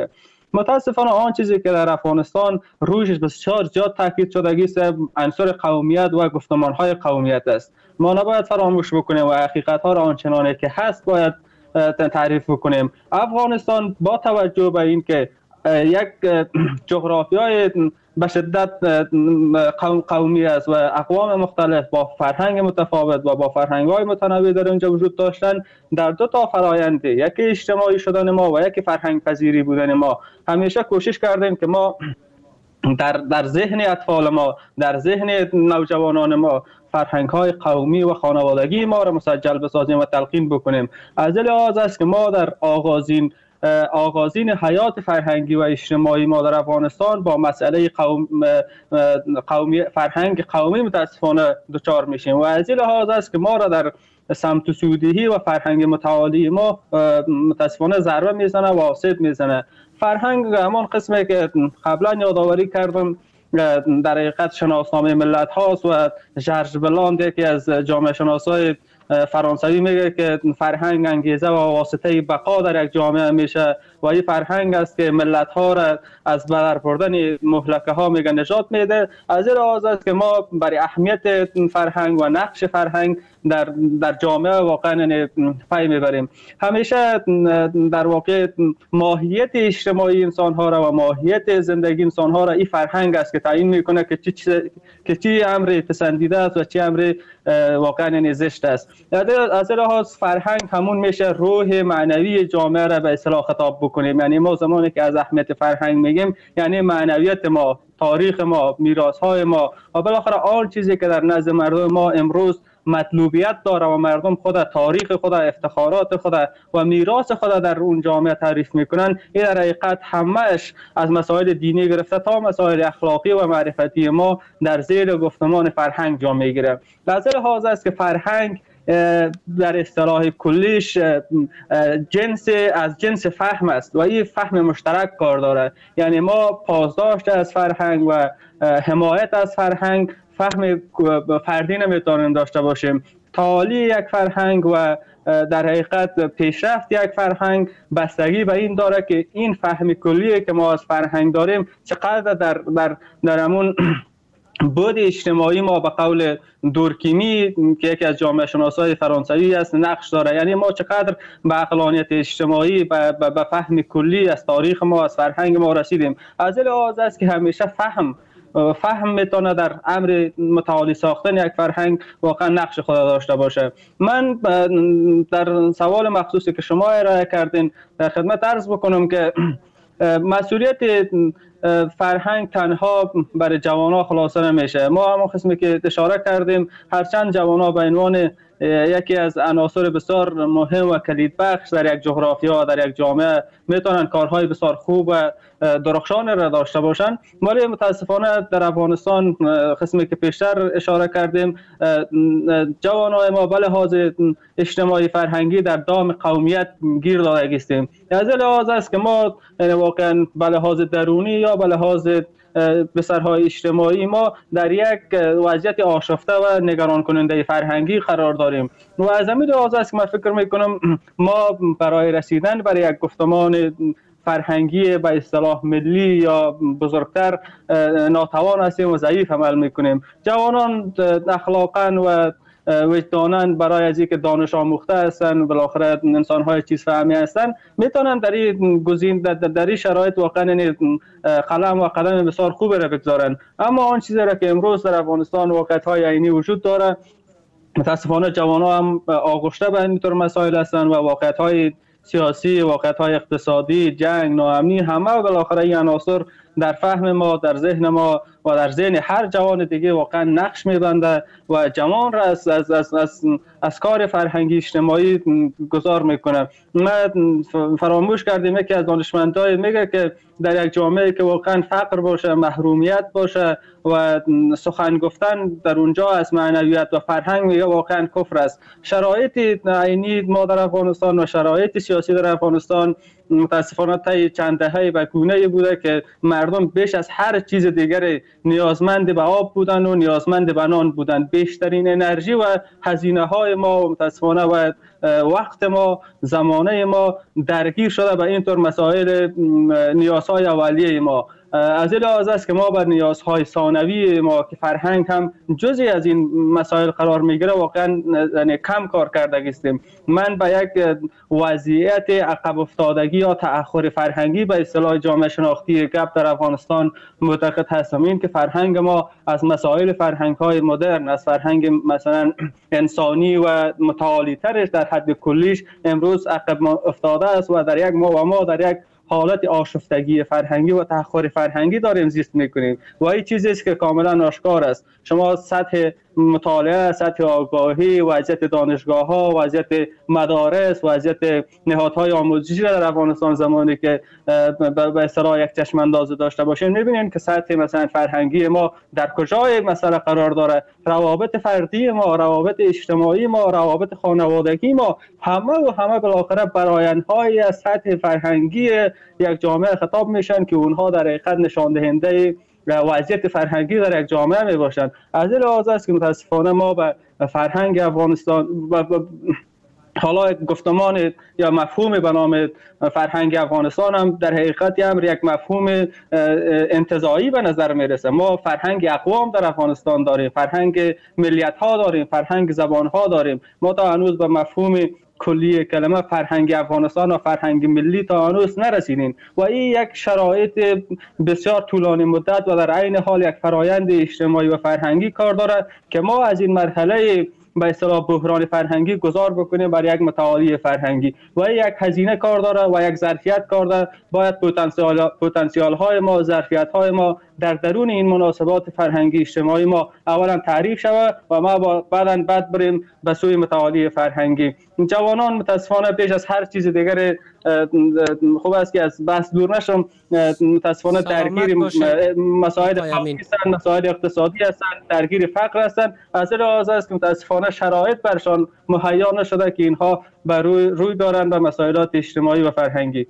متاسفانه آن چیزی که در افغانستان رویش بسیار زیاد تاکید شدگی است عنصر قومیت و گفتمان‌های قومیت است. ما نباید فراموش بکنیم و حقیقت‌ها را آنچنانی که هست باید تعریف بکنیم. افغانستان با توجه به اینکه یک جغرافیای به شدت قومی است و اقوام مختلف با فرهنگ متفاوت و با فرهنگ‌های متنوع در اونجا وجود داشتن، در دو تا فرآیند، یکی اجتماعی شدن ما و یکی فرهنگ پذیری بودن ما، همیشه کوشش کردیم که ما در ذهن اطفال ما، در ذهن نوجوانان ما فرهنگ‌های قومی و خانوادگی ما را مسجل بسازیم و تلقین بکنیم. از این لحاظ است که ما در آغازین حیات فرهنگی و اجتماعی ما در افغانستان با مسئله فرهنگ قومی متاسفانه دچار میشیم و از این لحاظ است که ما را در سمت سودی و فرهنگ متعالی ما متاسفانه ضربه میزنه و آسیب میزنه. فرهنگ همان قسمی که قبلا یادآوری کردم در حقیقت شناسنامه ملت هاست و ژرژ بلاند یکی از جامعه شناسای فرانسوی میگه که فرهنگ انگیزه و واسطه بقا در یک جامعه میشه و این فرهنگ است که ملت ها را از بدر بردن مهلکه ها میگه نجات میده. از این لحاظ است که ما برای اهمیت فرهنگ و نقش فرهنگ در جامعه واقعا پی میبریم. همیشه در واقع ماهیت اجتماعی انسان ها را و ماهیت زندگی انسان ها را این فرهنگ است که تعیین میکنه که چی امر پسندیده است و چی امر واقعا زشت است. از این لحاظ فرهنگ همون میشه روح معنوی جامعه را به اصطلاح خطاب بکنیم. یعنی ما زمانی که از اهمیت فرهنگ میگیم یعنی معنویت ما، تاریخ ما، میراث‌های ما و بالاخره آن چیزی که در نزد مردم ما امروز مطلوبیت داره و مردم خود تاریخ خود، افتخارات خود و میراث خود در اون جامعه تعریف میکنن، این در حقیقت همهش از مسائل دینی گرفته تا مسائل اخلاقی و معرفتی ما در زیر گفتمان فرهنگ جا میگیره. از این لحاظ است که فرهنگ در اصطلاح کلیش از جنس فهم است و این فهم مشترک کار داره. یعنی ما پاسداشت از فرهنگ و حمایت از فرهنگ فهم فردی نمیتونیم داشته باشیم. تعالی یک فرهنگ و در حقیقت پیشرفت یک فرهنگ بستگی به این داره که این فهم کلی که ما از فرهنگ داریم چقدر در همون بود اجتماعی ما به قول دورکیمی که یکی از جامعه شناسای فرانسوی است نقش داره. یعنی ما چقدر به عقلانیت اجتماعی به فهم کلی از تاریخ ما، از فرهنگ ما رسیدیم. از این لحاظ است که همیشه فهم میتونه در امر متعالی ساختن یک فرهنگ واقعا نقش خود داشته باشه. من در سوال مخصوصی که شما ارائه کردین در خدمت عرض بکنم که مسئولیت فرهنگ تنها برای جوانان خلاصه نمیشه. ما همون قسمی که اشاره کردیم هرچند جوانان به عنوان یکی از عناصر بسیار مهم و کلیدبخش در یک جغرافیا در یک جامعه میتونن کارهای بسیار خوب و درخشان را داشته باشن، ولی متاسفانه در افغانستان قسمی که پیشتر اشاره کردیم جوانان ما به لحاظ اجتماعی فرهنگی در دام قومیت گیر داده هستیم. از این لحاظ است که ما واقعا به لحاظ درونی یا به لحاظ بسرهای اجتماعی ما در یک وضعیت آشفته و نگران کننده فرهنگی قرار داریم و از همین لحاظ است که من فکر میکنم ما برای رسیدن برای یک گفتمان فرهنگی به اصطلاح ملی یا بزرگتر ناتوان هستیم و ضعیف عمل میکنیم. جوانان اخلاقا و وجدانن برای از اینکه دانش آموخته هستن بالاخره انسان های چیز فهمی هستن میتونن در این شرایط واقعا قلم و قدم بسیار خوب را بگذارن. اما آن چیزی را که امروز در افغانستان واقعیت های عینی وجود داره متاسفانه جوانان هم آغشته به اینطور مسائل هستن و واقعیت های سیاسی، واقعیت های اقتصادی، جنگ، ناامنی همه بالاخره این عناصر در فهم ما، در ذهن ما و در ذهن هر جوان دیگه واقعا نقش میبنده و جوان را از کار فرهنگی اجتماعی گذار میکنه. من فراموش کردیم یکی از دانشمندای میگه که در یک جامعه که واقعا فقر باشه، محرومیت باشه و سخن گفتن در اونجا از معنویت و فرهنگ میگه واقعا کفر است. شرایط عینی ما در افغانستان و شرایط سیاسی در افغانستان متاسفانه طی چند دهه به گونه‌ای بوده که مردم بیش از هر چیز دیگری نیازمند به آب بودن و نیازمند به نان بودن. بیشترین انرژی و هزینه های ما متاسفانه و وقت ما، زمانه ما درگیر شده به اینطور مسائل نیازهای اولیه ما. از این لحاظ است که ما بر نیازهای ثانوی ما که فرهنگ هم جزئی از این مسائل قرار میگیره واقعا کم کار کرده هستیم. من به یک وضعیت عقب افتادگی یا تأخر فرهنگی به اصطلاح جامعه شناختی گپ در افغانستان معتقد هستم. این که فرهنگ ما از مسائل فرهنگ های مدرن، از فرهنگ مثلا انسانی و متعالی ترش در حد کلیش امروز عقب افتاده است و در یک ما در یک حالت آشفتگی فرهنگی و تأخر فرهنگی داریم زیست میکنیم و این چیزی است که کاملا آشکار است. شما سطح مطالعه، سطح آگاهی، وضعیت دانشگاه‌ها، وضعیت مدارس، وضعیت نهادهای آموزشی در افغانستان زمانی که به اصطلاح یک چشم انداز داشته باشین می‌بینید که سطح مثلا فرهنگی ما در کجای مسئله قرار داره. روابط فردی ما، روابط اجتماعی ما، روابط خانوادگی ما همه بالاخره برآیندهای از سطح فرهنگی یک جامعه خطاب میشن که اونها در حقیقت نشان دهنده وضعیت فرهنگی در یک جامعه می باشند. از این لحاظ است که متاسفانه ما به فرهنگ افغانستان حالا گفتمان یا مفهوم به نام فرهنگ افغانستان هم در حقیقت یک مفهوم انتزاعی به نظر میرسه. ما فرهنگ اقوام در افغانستان داریم، فرهنگ ملیت ها داریم، فرهنگ زبان ها داریم. ما تا هنوز به مفهوم کلی کلمه فرهنگ افغانستان و فرهنگ ملی تا هنوز نرسیدیم و این یک شرایط بسیار طولانی مدت و در عین حال یک فرایند اجتماعی و فرهنگی کار دارد که ما از این مرحله به اصطلاح بحران فرهنگی گذار بکنیم بر یک متعالی فرهنگی و یک هزینه کار داره و یک ظرفیت کار داره. باید پتانسیال های ما، ظرفیت های ما در درون این مناسبات فرهنگی اجتماعی ما اولا تعریف شود و ما بعد بریم به سوی متعالی فرهنگی. جوانان متاسفانه بیش از هر چیز دیگر خوب است که از بحث دور نشم، متاسفانه درگیر مسائل خاصی هستند، مسائل اقتصادی هستند، درگیر فقر هستند. از این لحاظ است که متاسفانه شرایط برشان مهیا نشده که اینها بر روی دارند به مسائلات اجتماعی و فرهنگی.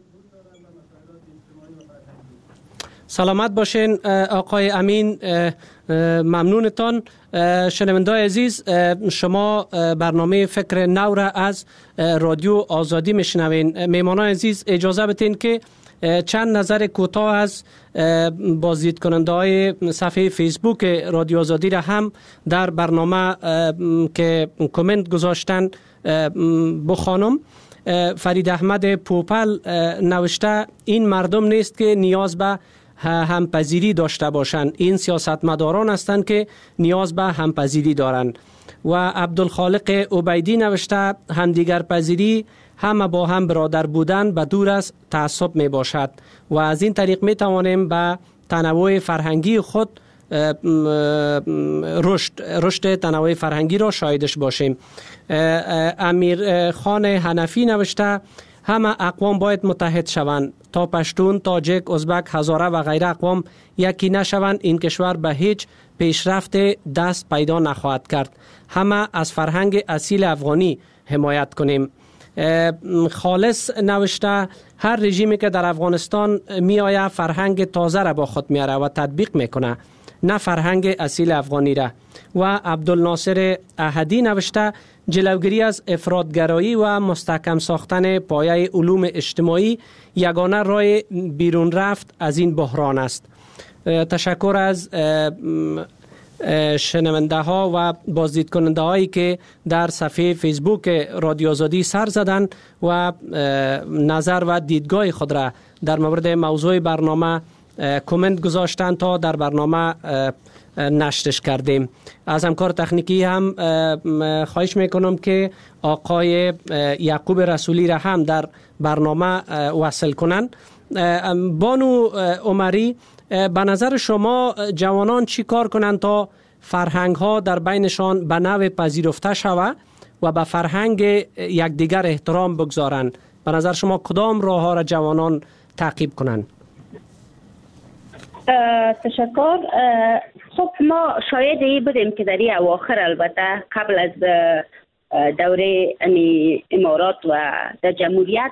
سلامت باشین آقای امین، ممنونتان. شنونده‌های عزیز، شما برنامه فکر نو را از رادیو آزادی میشنوین. میهمانان عزیز اجازه بدین که چند نظر کوتاه از بازدید کننده های صفحه فیسبوک رادیو آزادی را هم در برنامه که کامنت گذاشتن بخوانم. فرید احمد پوپل نوشته این مردم نیست که نیاز به همپذیری داشته باشند، این سیاستمداران هستند که نیاز به همپذیری دارند. و عبدالخالق عبیدی نوشته همدیگر پذیری همه با هم برادر بودن به دور از تعصب می باشد و از این طریق می توانیم به تنوع فرهنگی خود رشد تنوع فرهنگی را شاهدش باشیم. امیر خان حنفی نوشته همه اقوام باید متحد شوند تا پشتون، تاجک، ازبک، هزاره و غیره اقوام یکی نشوند. این کشور به هیچ پیشرفت دست پیدا نخواهد کرد. همه از فرهنگ اصیل افغانی حمایت کنیم. خالص نوشته هر رژیمی که در افغانستان می آید فرهنگ تازه را با خود می آره و تطبیق میکنه، نه فرهنگ اصیل افغانی را. و عبدالناصر احدی نوشته جلوگیری از افراطگرایی و مستحکم ساختن پایه علوم اجتماعی یگانه راه بیرون رفت از این بحران است. تشکر از شنونده ها و بازدید کننده هایی که در صفحه فیسبوک رادیو آزادی سر زدن و نظر و دیدگاه خود را در مورد موضوع برنامه کامنت گذاشتن تا در برنامه نشرش کردیم. از همکار تکنیکی هم خواهش میکنم که آقای یعقوب رسولی را هم در برنامه وصل کنن. بانو عمری، به نظر شما جوانان چی کار کنند تا فرهنگ ها در بینشان به نوع پذیرفته شود و به فرهنگ یکدیگر احترام بگذارند؟ به نظر شما کدام راه ها را جوانان تعقیب کنند؟ تشکر. خب ما شاید ای بودیم که در این اواخر البته قبل از دوره امارات و در جمهوریت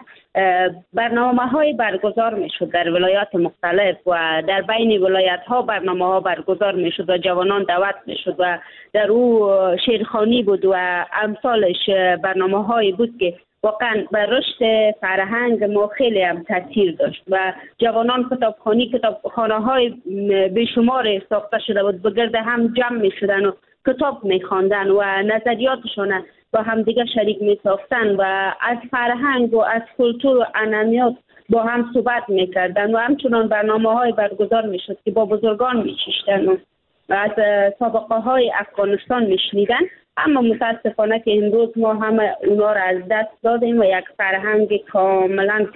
برنامه های برگزار می شد در ولایات مختلف و در بین ولایت ها برنامه ها برگزار می شد و جوانان دعوت می شد و در او شعرخوانی بود و امثالش برنامه هایی بود که واقعا بر رشد فرهنگ ما خیلی هم تاثیر داشت و جوانان کتابخانه های بیشمار ساخته شده بود، بگرد هم جمع می شدن و کتاب می خواندن و نظریاتشون با هم دیگه شریک می ساختن و از فرهنگ و از کلتور و عنعنیات با هم صحبت می کردن و همچنان برنامه های برگزار می شد که با بزرگان می شیشتن و از سابقه های افغانستان می شنیدن. اما متاسفانه که امروز ما همه اونا را از دست دادیم و یک فرهنگ کاملا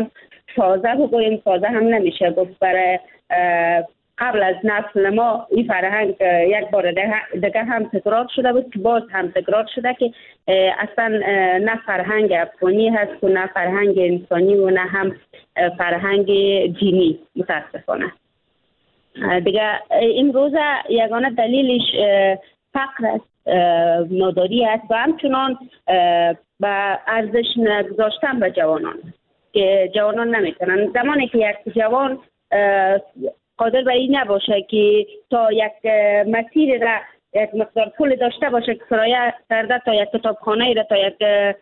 تازه بگوییم، تازه هم نمیشه گفت، برای قبل از نسل ما این فرهنگ یک بار دیگه هم تکرار شده بود که باز هم تکرار شده که اصلا نه فرهنگ افغانی هست و نه فرهنگ انسانی و نه هم فرهنگ دینی متاسفانه. دیگه امروز یگانه دلیلش فقر است، ناداری است و همچنان به ارزش نگذاشتن به جوانان که جوانان نمیتونن. زمانی که یک جوان قادر به این نباشه که تا یک مسیر را یک مقدار پول داشته باشه که کرایه کرده تا یک کتابخانه را تا یک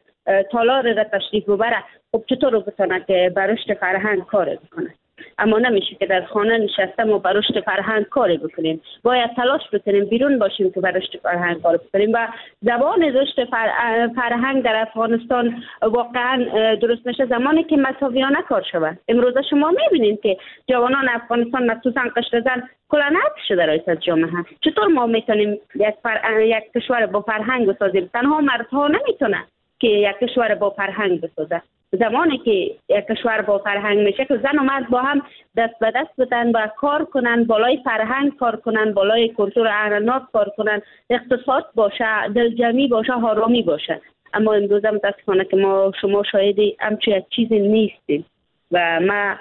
تالار را تشریف ببره، خب چطور بتونه که بر رشد فرهنگ کار بکنه؟ اما نمیشه که در خانه نشسته ما بر رشد فرهنگ کار بکنیم، باید تلاش بکنیم بیرون باشیم که بر رشد فرهنگ کار بکنیم و زبان رشد فرهنگ در افغانستان واقعا درست نشه زمانی که مساویانه کار شود. امروز شما میبینید که جوانان افغانستان مخصوصا قشرزن کلان حذف شده رئیس جامعه هست. چطور ما میتونیم یک کشور با فرهنگ بسازیم؟ تنها مردها نمیتونه که یک کشور با فرهنگ بسازه. زمانی که یک کشور با فرهنگ میشه که زن و مرد با هم دست به دست بدن و کار کنن، بالای فرهنگ کار کنن، بالای کلتور عنعنات کار کنن، اقتصاد باشه، دلجمعی باشه، آرامی باشه. اما امروز هم متاسفانه که ما شما شاهدی همچین یک چیزی نیستیم و ما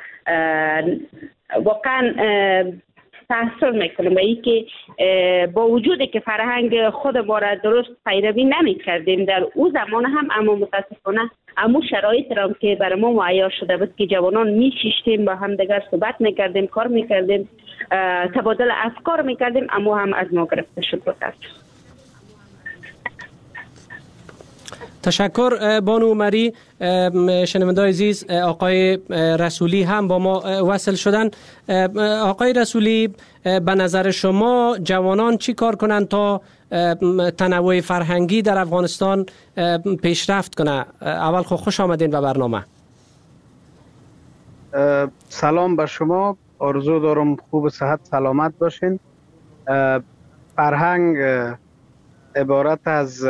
واقعا تحصیل میکنم به این که با وجودی که فرهنگ خود ما را درست پیروی نمی کردیم در او زمان هم، اما متاسفانه امو شرایط را که برای ما معیار شده بود که جوانان می شیشتیم با هم دیگر صحبت میکردیم، کار میکردیم، تبادل افکار میکردیم، اما هم از ما گرفته شد. تشکر بانو عمری. شنونده‌های عزیز، آقای رسولی هم با ما وصل شدن. آقای رسولی، به نظر شما جوانان چی کار کنند تا تنوع فرهنگی در افغانستان پیشرفت کنه؟ اول خوش آمدین به برنامه. سلام بر شما، آرزو دارم خوب صحت سلامت باشین. فرهنگ عبارت از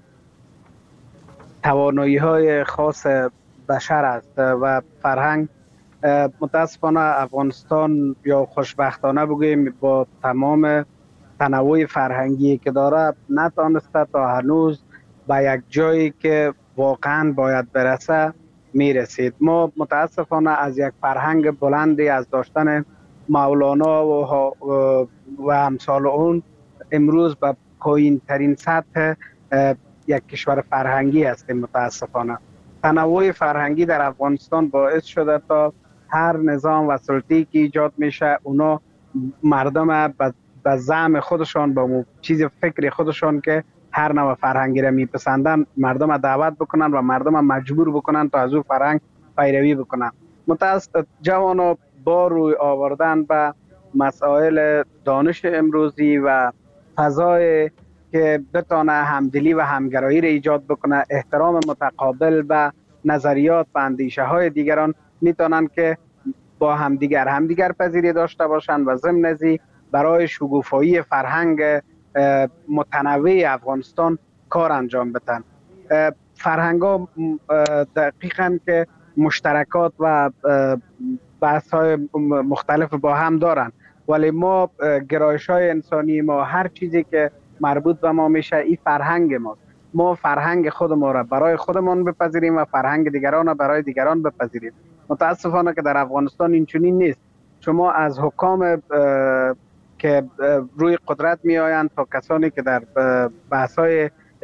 توانایی های خاص بشر است و فرهنگ متاسفانه افغانستان یا خوشبختانه بگوییم با تمام تنوع فرهنگی که داره نتانسته تا هنوز به یک جایی که واقعا باید برسه میرسید. ما متاسفانه از یک فرهنگ بلندی از داشتن مولانا و امثال اون امروز به پایین ترین سطح یک کشور فرهنگی هستیم. متاسفانه تنوع فرهنگی در افغانستان باعث شده تا هر نظام و سلطه‌ای که ایجاد میشه اونا مردم به زعم خودشان با چیز فکری خودشان که هر نوع فرهنگی را میپسندن مردم دعوت بکنن و مردم مجبور بکنن تا از او فرهنگ پیروی بکنن. جوانا با روی آوردن به مسائل دانش امروزی و فضای که بتانه همدلی و همگرایی را ایجاد بکنه، احترام متقابل و نظریات و اندیشه های دیگران، میتونن که با همدیگر پذیری داشته باشن و ضمن ازی برای شکوفایی فرهنگ متنوع افغانستان کار انجام بدن. فرهنگ ها دقیقاً که مشترکات و بحث های مختلف با هم دارن، ولی ما گرایش های انسانی ما هر چیزی که مربوط به ما میشه این فرهنگ ماست. ما فرهنگ خود ما را برای خودمان بپذیریم و فرهنگ دیگران را برای دیگران بپذیریم. متاسفانه که در افغانستان این چنین نیست. شما از حکام که روی قدرت می آیند تا کسانی که در بحث‌های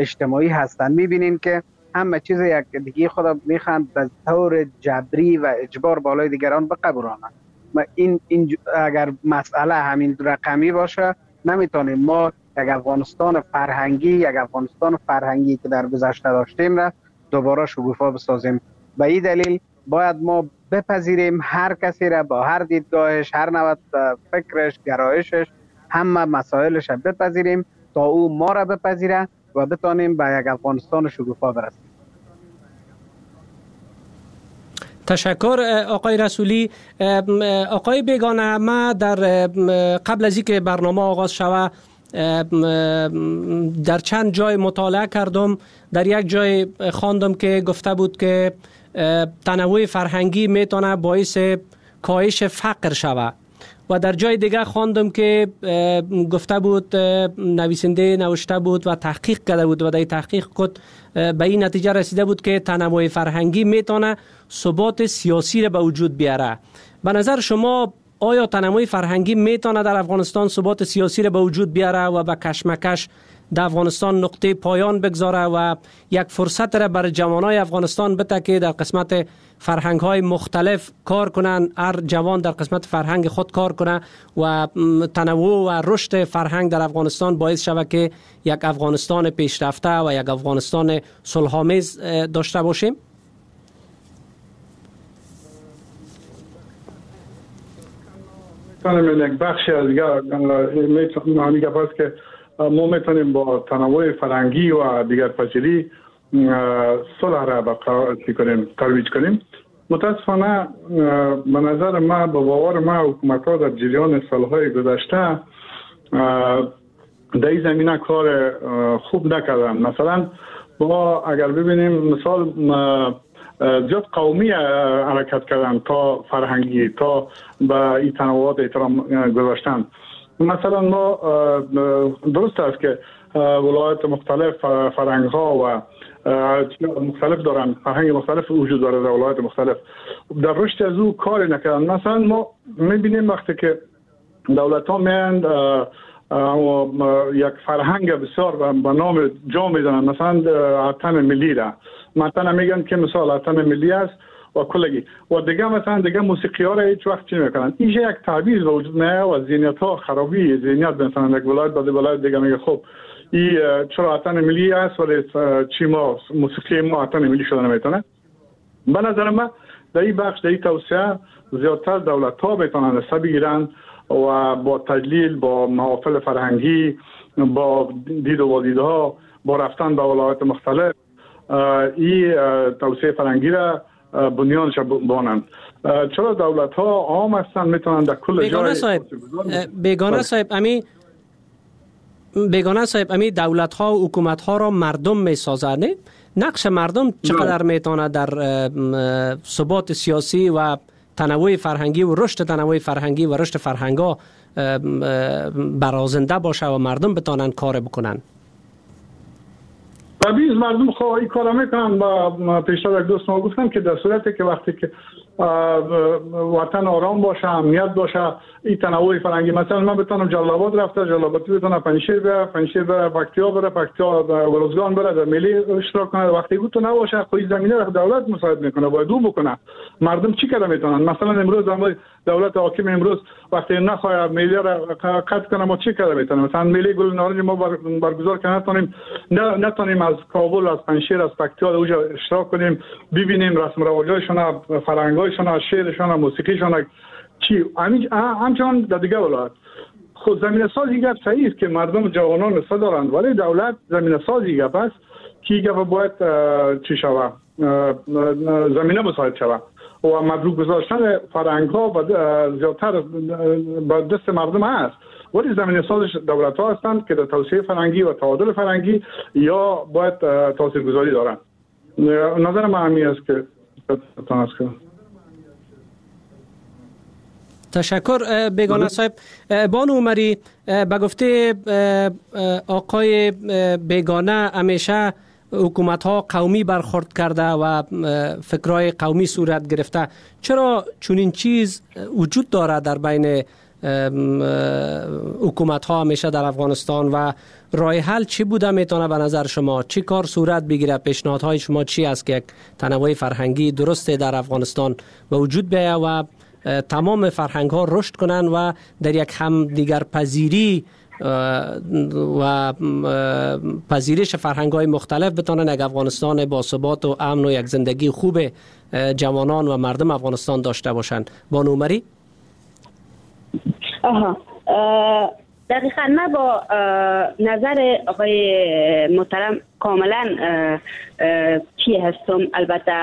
اجتماعی هستند. میبینین که همه چیز یک دیگه خود میخوان به طور جبری و اجبار بالای دیگران بقبولانند. این اگر مسئله همین رقمی باشه نمیتونیم ما یک افغانستان فرهنگی که در گذشته داشتیم را دوباره شکوفا بسازیم. به این دلیل باید ما بپذیریم هر کسی را با هر دیدگاهش، هر نوع فکرش، گرایشش، همه مسائلش را بپذیریم تا او ما را بپذیره و بتانیم به یک افغانستان شکوفا برسیم. تشکر آقای رسولی. آقای بیگانه، ما در قبل از اینکه برنامه آغاز شود در چند جای مطالعه کردم. در یک جای خواندم که گفته بود که تنوع فرهنگی میتونه باعث کاهش فقر شود و در جای دیگه خواندم که گفته بود، نویسنده نوشته بود و تحقیق کرده بود و در تحقیق خود به این نتیجه رسیده بود که تنوع فرهنگی میتونه ثبات سیاسی را به وجود بیاره. به نظر شما آیا تنوع فرهنگی میتونه در افغانستان ثبات سیاسی را به وجود بیاره و به کشمکش در افغانستان نقطه پایان بگذاره و یک فرصت را بر جوانای افغانستان بده که در قسمت فرهنگ های مختلف کار کنن، هر جوان در قسمت فرهنگ خود کار کنه و تنوع و رشد فرهنگ در افغانستان باعث شود که یک افغانستان پیشرفته و یک افغانستان صلح‌آمیز داشته باشیم؟ یک بخشی از دیگر پاست که ما میتونیم با تنوع فرهنگی و دیگر پذیری صلح را ترویج کنیم. متاسفانه به نظر ما، به باور ما، حکومت‌ها در جریان سالهای گذشته در این زمینه کار خوب نکردن. مثلا ما اگر ببینیم مثال زیاد قومی حرکت کردن تا فرهنگی، تا به این تنوعات احترام گذاشتن. مثلا ما درست است که ولایت مختلف فرهنگ ها و مختلف دارن، فرهنگ مختلف وجود داره در ولایت مختلف، در رشد از او کاری نکردن. مثلا ما میبینیم وقتی که دولت ها میاند یک فرهنگ بسیار به نام جا میزنن، مثلا اتن ملی را مثلا میگن که مثال اتن ملی است و کلگی و دیگه مثلا دیگه موسیقی ها را هیچ وقت چی میکنن. اینجا یک تعبیر وجود میاد و ذهنیت ها خرابی ذهنیت، مثلا یک ولایت بعد ولایت دیگه میگه خب این چرا اتن ملی است ولی چی ما موسیقی ما اتن ملی شده نمیتونه. به نظر من در این بخش، در این توسعه زیادتر دولت ها میتونن دست بگیرن و با تجلیل، با محافل فرهنگی، با دید و والیدها، با رفتن به ولایت مختلف این توسعه فرهنگی را بنیانش بانند. چرا دولت ها عام هستن میتونن در کل جای بیگانه صاحب امی دولت ها و حکومت ها را مردم میسازند. نقش مردم چقدر میتونه در ثبات سیاسی و تنوع فرهنگی و رشد تنوع فرهنگی و رشد فرهنگا برازنده باشه و مردم بتونن کار بکنن؟ طبیعی مردم این کار میکنن. پیشتر یک دوست ما گفتم که در صورتی که وقتی که وطن آرام باشه، امنیت باشه، این تنوع فرهنگی، مثلا من بتونم جلال آباد رفته، جلال آبادی بتونه پنجشیر بره، پکتیا بره، پکتیا گلزگان بره، در ملی اشتراک کنه. وقتی تو نباشه خود زمینه را دولت مساعد میکنه، باید دو بکنه. مردم چی کار میتونن؟ مثلا امروز دولت حاکم امروز وقتی نخواه ملی را قطع کنه، ما چی کار میتونیم؟ مثلا ملی گل نارنج ما برگزار کنه، نتونیم از کابل، از پنجشیر، از پکتیا اونجا اشتراک کنیم، ببینیم رسم رواجایشون، فرهنگایشون، شعرشون، موسیقیشون چی. همچنان در دیگه ولایت خود زمینه سازی گپ صحیح است که مردم جوانان نسبت دارند، ولی دولت زمینه سازی گپ است که گپ باید چی شود، زمینه مساعد شود و مبلوغ گذاشتن فرهنگ ها زیادتر به دست مردم هست، ولی زمینه سازش دولت ها هستند که در توسعه فرهنگی و تعادل فرهنگی یا باید تاثیرگذاری دارند. نظر من همین است که تونست کنم. تشکر بیگانه صاحب. بانو عمری، به گفته آقای بیگانه همیشه حکومت ها قومی برخورد کرده و فکرهای قومی صورت گرفته. چرا چنین چیز وجود داره در بین حکومت ها همیشه در افغانستان و راه حل چی بوده میتونه به نظر شما؟ چی کار صورت بگیره؟ پیشنهادهای شما چی است که یک تنوع فرهنگی درسته در افغانستان به وجود بیاید و تمام فرهنگ ها رشد کنند و در یک همدیگر پذیری و پذیرش فرهنگ های مختلف بتونن یک افغانستان با ثبات و امن و یک زندگی خوب جوانان و مردم افغانستان داشته باشند؟ بانو عمری؟ دقیقا من با نظر آقای محترم کاملا چی هستم، البته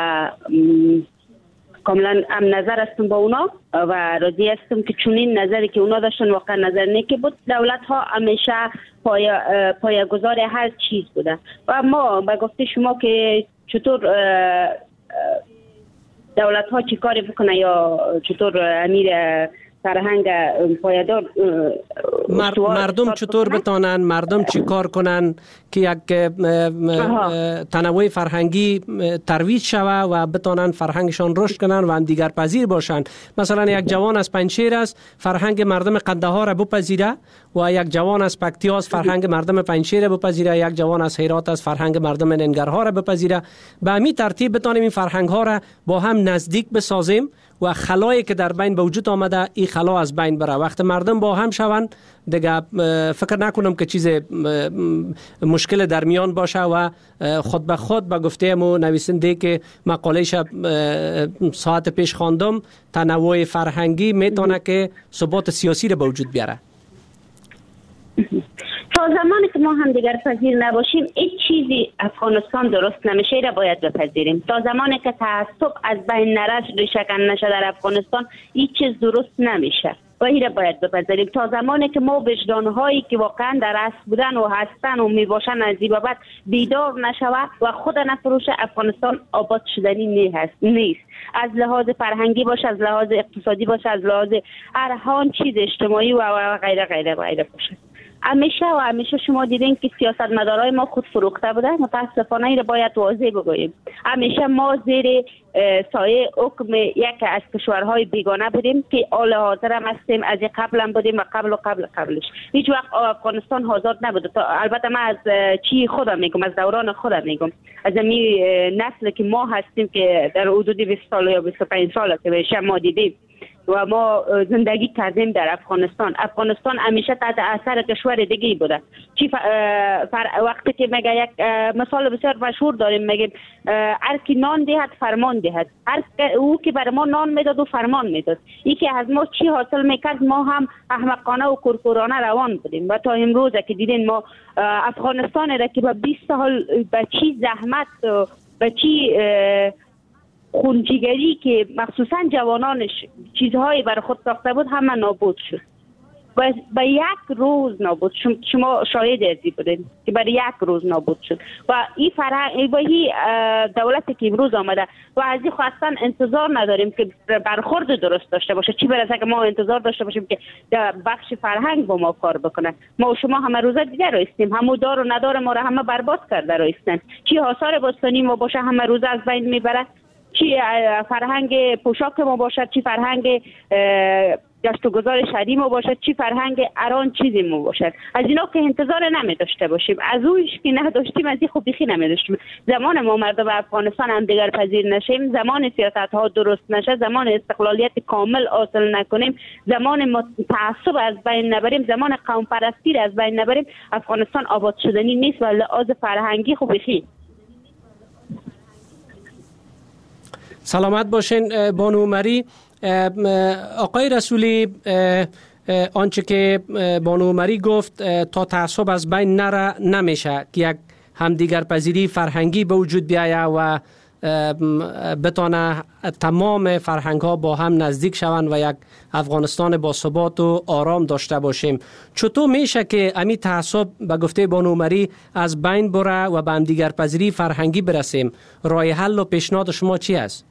کاملا هم نظر هستم با اونا و راضی هستم که چونین نظری که اونا داشتن واقعا نظر نیکی بود. دولت ها همیشه پایه‌گذار هر چیز بوده و ما به گفته شما که چطور دولت ها چی کاری بکنه یا چطور امیر فرهنگ پایدار مردم چطور بتانن، مردم چی کار کنن که یک تنوع فرهنگی ترویج شوه و بتانن فرهنگشان رشد کنن و هم دیگر پذیر باشن. مثلا یک جوان از پنجشیر است فرهنگ مردم قندهار را بپذیره و یک جوان از پکتیاس فرهنگ مردم پنجشیر را بپذیره، یک جوان از هرات از فرهنگ مردم ننگرهار را بپذیره. به همین ترتیب بتانیم این فرهنگ ها را با هم نزدیک بسازیم و خلایی که در بین به وجود آمده این خلا از بین بره. وقت مردم با هم شوند دیگه فکر نکنم که چیز مشکل در میان باشه و خود به خود به گفته مو نویسنده که مقالهش ساعت پیش خواندم، تنوع فرهنگی میتونه که ثبات سیاسی رو به وجود بیاره. تا زمانی که ما هم دیگر پذیر نباشیم هیچ چیزی افغانستان درست نمیشه را باید بپذیریم. تا زمانی که تعصب از بین ریشه‌کن نشه در افغانستان هیچ چیز درست نمیشه و این را باید بپذیریم. تا زمانی که ما وجدانهایی که واقعا در اصل بودن و هستن و میباشن از این بابت بیدار نشوه و خود نفروشه، افغانستان آباد شدنی نیست. از لحاظ فرهنگی باشه، از لحاظ اقتصادی باشه، از لحاظ هر چیز اجتماعی و غیره غیره غیره باشه. همیشه شما دیدین که سیاستمدارای ما خود فروخته بودن. متاسفانه این را باید واضح بگوییم. همیشه ما زیر سایه حکم یک از کشورهای بیگانه بودیم که حال حاضر هم هستیم، از قبل هم بودیم و قبلش هیچ وقت افغانستان آزاد نبود. البته من از چی خودم میگم، از دوران خودم میگم، از می نسل که ما هستیم که در حدود 20 سال یا 25 سال که بشه ما دیدیم و ما زندگی کردیم در افغانستان. افغانستان همیشه تحت اثر کشور دیگه بوده. وقتی که میگه یک مثال بسیار مشهور داریم، میگیم هر کی نان دهد فرمان دهد. او که بر ما نان میداد و فرمان میداد. این که از ما چی حاصل میکرد ما هم احمقانه و کورکورانه روان بودیم و تا امروز که دیدین ما افغانستان را که با 20 سال به چی زحمت به چی خونجیگری که مخصوصا جوانانش چیزهایی برای خود ساخته بود همه نابود شد. با یک روز نابود شد. شما شاهد ازی بودین که برای یک روز نابود شد و این فرهنگ با این دولتی که امروز آمده و از این خواستن انتظار نداریم که برخورد درست داشته باشه. چی برسه که ما انتظار داشته باشیم که بخش فرهنگ با ما کار بکنه. ما و شما همه روزه دیگه رایستیم، همو دار و ندار ما رو همه برباد کرده رایستن. چی آثار باستانی ما باشه همه روزه از بین میبره، چی فرهنگ پوشاک ما باشد، چی فرهنگ گشت و گذار شهری ما باشد، چی فرهنگ اران چیزی ما باشد. از اینا که انتظار نمی داشته باشیم، از اویش که نداشتیم از این خوب بخی نمی داشتیم. زمان ما مردم افغانستان هم دیگر پذیر نشیم، زمان سیاست ها درست نشه، زمان استقلالیت کامل حاصل نکنیم، زمان تعصب از بین نبریم، زمان قوم پرستی از بین نبریم، افغانستان آباد شدنی نیست و لحاظ فرهنگی خوب بخی. سلامت باشین بانو عمری. آقای رسولی، آنچه که بانو عمری گفت تا تعصب از بین نره نمیشه که یک همدیگر پذیری فرهنگی به وجود بیایه و بتانه تمام فرهنگ ها با هم نزدیک شوند و یک افغانستان با ثبات و آرام داشته باشیم. چطور میشه که امی تعصب به گفته بانو عمری از بین بره و به همدیگر پذیری فرهنگی برسیم؟ راه حل و پیشنهاد شما چی است؟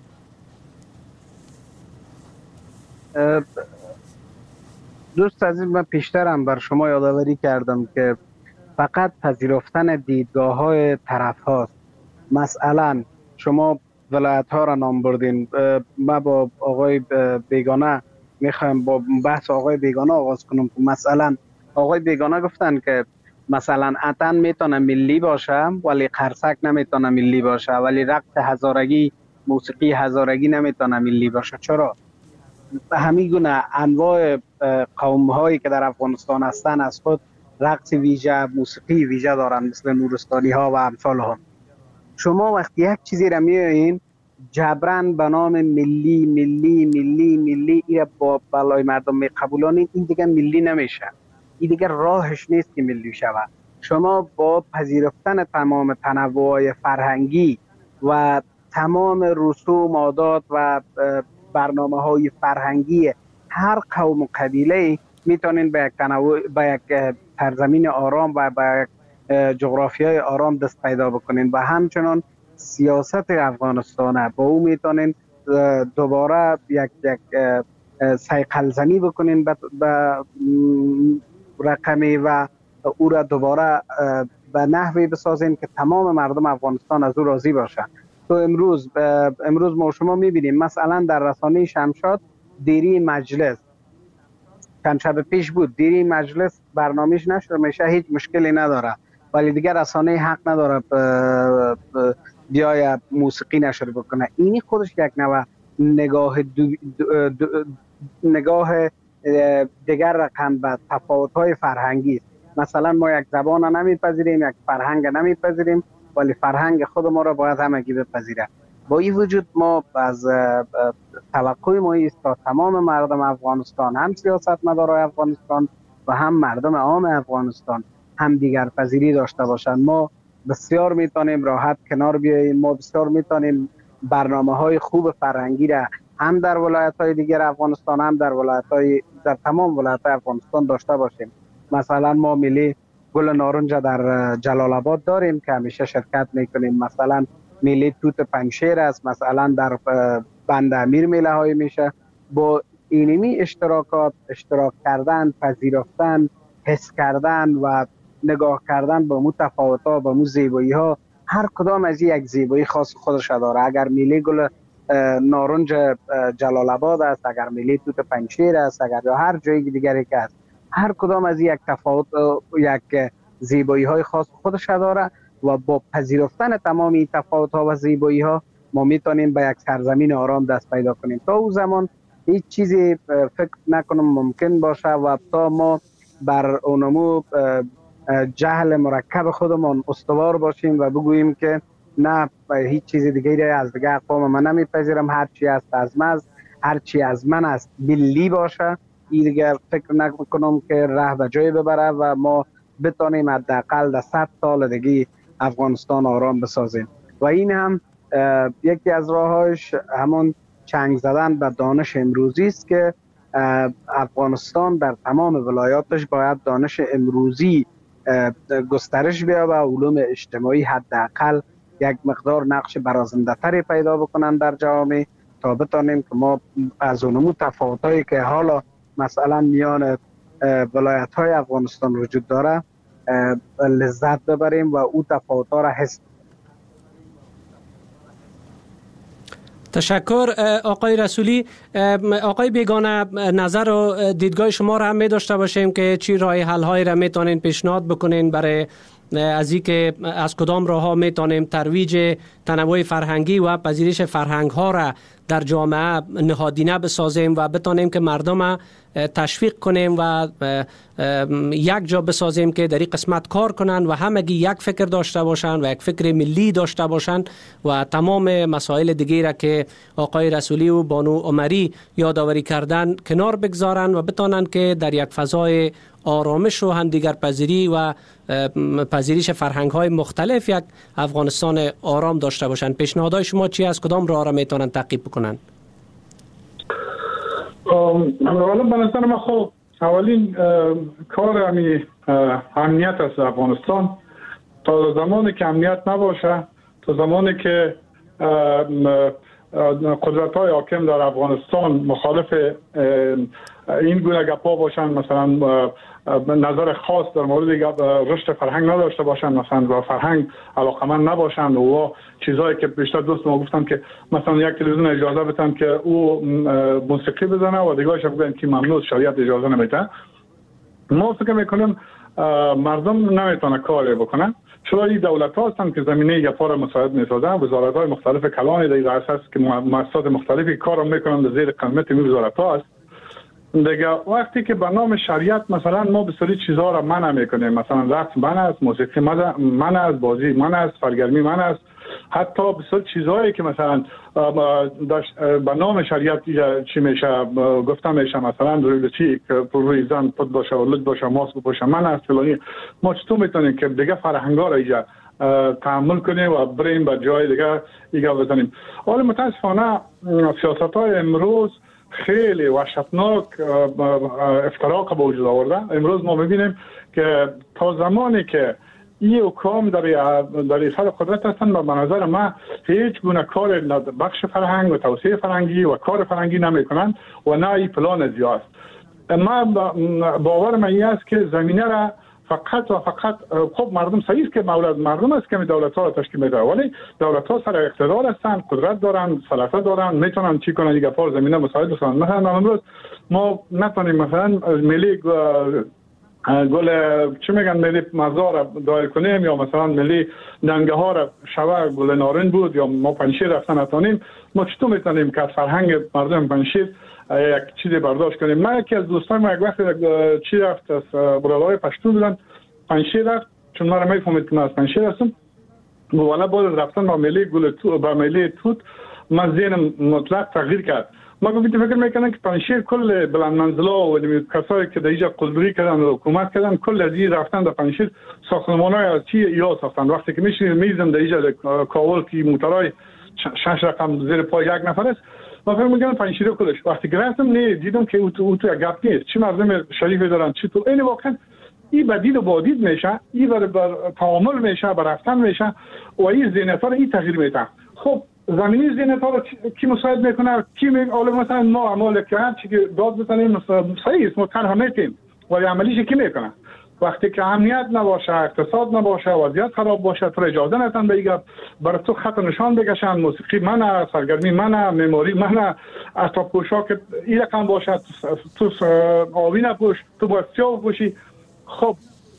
دوست عزیز، من پیشترم بر شما یادآوری کردم که فقط پذیرفتن دیدگاه های طرف هاست. مثلا شما ولایت ها را نام بردین، ما با آقای بیگانه میخوایم با بحث آقای بیگانه آغاز کنم. مثلا آقای بیگانه گفتن که مثلا اتن میتونه ملی باشه ولی قرصک نمیتونه ملی باشه، ولی رقص هزارگی، موسیقی هزارگی نمیتونه ملی باشه. چرا؟ همین گونه انواع قوم هایی که در افغانستان هستند از خود رقص ویژه، موسیقی ویژه دارند، مثل نورستانی ها و امثال هم. شما وقتی یک چیزی را میارین جبران به نام ملی ملی ملی ملی این با بالای مردم میقبولانید، این دیگه ملی نمیشه، این دیگه راهش نیست که ملی شود. شما با پذیرفتن تمام تنوع فرهنگی و تمام رسوم عادات و برنامه های فرهنگی هر قوم و قبیله میتونین به یک تنوع، به یک سرزمین آرام و به یک جغرافیای آرام دست پیدا بکنین. و همچنان سیاست افغانستان با او میتونین دوباره یک سیقل زنی بکنین به رقمی و او را دوباره به نحوی بسازین که تمام مردم افغانستان از او راضی باشن. تو امروز ما شما میبینیم مثلا در رسانه شمشاد دیری مجلس چند شب پیش بود، دیری مجلس برنامهش نشر میشه، هیچ مشکلی نداره، ولی دیگر رسانه حق نداره بیای موسیقی نشر بکنه. اینی خودش یک نوع نگاه دیگر رقم به تفاوت‌های فرهنگی است. مثلا ما یک زبان نمیپذیریم، یک فرهنگ نمیپذیریم، ولی فرهنگ خود ما را باید همگی بپذیره. با این وجود ما از توقع ما است تا تمام مردم افغانستان، هم سیاستمدارای افغانستان و هم مردم عام افغانستان هم دیگر پذیری داشته باشند. ما بسیار میتونیم راحت کنار بیاییم، ما بسیار میتونیم برنامه‌های خوب فرهنگی را هم در ولایت‌های دیگر افغانستان، هم در تمام ولایت‌های افغانستان داشته باشیم. مثلا ما ملی گل نارنج در جلال آباد داریم که همیشه شرکت میکنیم. مثلا ملی توت پنجشیر است، مثلا در بند امیر میله های میشه. با اینمی اشتراک کردن، پذیرفتن، حس کردن و نگاه کردن به متفاوت‌ها، به زیبایی ها، هر کدام از یک زیبایی خاص خودش داره. اگر ملی گل نارنج جلال آباد است، اگر ملی توت پنجشیر است، اگر یا هر جای دیگری که است، هر کدام از یک تفاوت، یک زیبایی های خاص خودش داره و با پذیرفتن تمام این تفاوت ها و زیبایی ها ما میتونیم به یک سرزمین آرام دست پیدا کنیم. تا اون زمان هیچ چیزی فکر نکنم ممکن باشه و تا ما بر اونمو جهل مرکب خودمون استوار باشیم و بگوییم که نه هیچ چیز دیگری از دیگه اقوام من نمیپذیرم، هر چی است از من، هر چی از من است ملی باشه، این دیگه فکر نکنم که راه به جای ببره و ما بتونیم حداقل در 100 سال دیگه افغانستان آرام بسازیم. و این هم یکی از راهاش همون چنگ زدن به دانش امروزی است که افغانستان در تمام ولایاتش باید دانش امروزی گسترش بیابه و علوم اجتماعی حداقل یک مقدار نقش برازنده تری پیدا بکنن در جامعه تا بتونیم که ما از اونمو تفاوتایی که حالا مثلا میان ولایت های افغانستان وجود داره لذت ببریم و او تفاوت‌ها را حس. تشکر آقای رسولی. آقای بیگانه، نظر و دیدگاه شما را هم می داشته باشیم که چی راه حل هایی را میتونین پیشنهاد بکنین برای از این که از کدام راه ها میتونیم ترویج تنوع فرهنگی و پذیرش فرهنگ ها را در جامعه نهادینه بسازیم و بتونیم که مردم تشویق کنیم و یک جا بسازیم که در این قسمت کار کنند و همگی یک فکر داشته باشند و یک فکر ملی داشته باشند و تمام مسائل دیگه را که آقای رسولی و بانو عمری یادآوری کردن کنار بگذارند و بتونند که در یک فضای آرامش و همدیگر پذیری و پذیرش فرهنگ های مختلف یک افغانستان آرام داشته باشند. پیشنهادهای شما چی از کدام راه را میتونن تعقیب بکنن؟ حالا به نظر من خب اولین کار امنیت است افغانستان. تا زمانی که امنیت نباشه، تا زمانی که قدرت های حاکم در افغانستان مخالف این گونه گپا باشن، مثلا نظر خاص در مورد رشد فرهنگ نداشته باشن، مثلا با فرهنگ علاقمند نباشن و چیزایی که بیشتر دوست ما گفتن که مثلا یک تلویزیون اجازه بدن که او موسیقی بزنه و دیگه بگن که ممنوع، شریعت اجازه نمیده. ما فکر میکنیم مردم نمیتونه کاری بکنن. چرا این دولت ها هستند که زمینه یک پار مساعد میسازن، وزارت های مختلف کلان در اساس که مؤسسات مختلفی کار میکنن در زیر قیمت این وزارت ها است. دیگه وقتی که به نام شریعت مثلا ما بسیاری چیزها را منع میکنیم، مثلا رقص منع است، موسیقی منع است، بازی منع است، سرگرمی منع است، حتی بسیار چیزهایی که مثلا به نام شریعت چی میشه گفته میشه، مثلا روی زن پد باشه، ولد باشه، ماسک باشه، منع است فلانی. ما چطور میتونیم که دیگه فرهنگا را اینجا تحمل کنیم و بریم به جای دیگه ایگه بزنیم؟ حالا متاسفانه سیاست های امروز خیلی وحشتناک افتراق به وجود آورده. امروز ما میبینیم که تا زمانی که این حکام در سر قدرت هستند، به نظر من هیچ گونه کار بخش فرهنگ و توسعه فرهنگی و کار فرهنگی نمی کنند و نه این پلان زیاست. ما باور من این است که زمینه را فقط و فقط خب مردم صحیح است که مردم است که دولت ها را تشکیل میده، ولی دولت ها سر اقتدار هستند، قدرت دارند، سلطه دارند، میتونن چی کنن دیگه پار زمینه مساعد بسازن. مثلا امروز ما نتونیم مثلا ملی گل چی میگن ملی مزار دایر کنیم، یا مثلا ملی دنگه ها را شبه گل نارنج بود یا ما پنشیر رفتن نتونیم. ما چطور میتونیم که از فرهنگ مردم پنشیر یک چیزی برداشت کنیم؟ من یکی از دوستان ما یک وقت چی رفت از برادرای پشتو بودن پنشیر رفت، چون من را میفهمید که من از پنشیر هستم، والا بعد رفتن با ملی گل با ملی توت من ذهنم مطلق تغییر کرد. ما گفتیم فکر میکنن که پنشیر کل بلند منزلا و کسایی که در اینجا قلدری کردن و حکومت کردن کل از این رفتن در پنشیر ساختمان‌های از چی یا ساختن. وقتی که میشینید میزم در اینجا کاول کی موترای 6 رقم زیر پای یک نفر است، ما فکر میکنم پنشیر کلش. وقتی گرفتم نه دیدم که او تو گپ نیست، چی مردم شریفی دارن چی تو این واقعا این بدید و بادید میشه، این بر تعامل میشه، بر رفتن میشه و این ذهنیت‌ها رو این تغییر میده. خب زمینی ذهنیت‌ها رو کی مساعد میکنه؟ کی میگه مثلا ما عمل کرد چی که داد بزنیم صحیح است، ما طرح میکنیم ولی عملیش کی میکنه؟ وقتی که امنیت نباشه، اقتصاد نباشه، وضعیت خراب باشه، تو اجازه ندن بگی برای تو خط نشان بکشن، موسیقی منع، سرگرمی منع، معماری منع، اسباب پوشاک این رقم باشه، تو آبی نپوش، تو باید سیاه پوشی. خب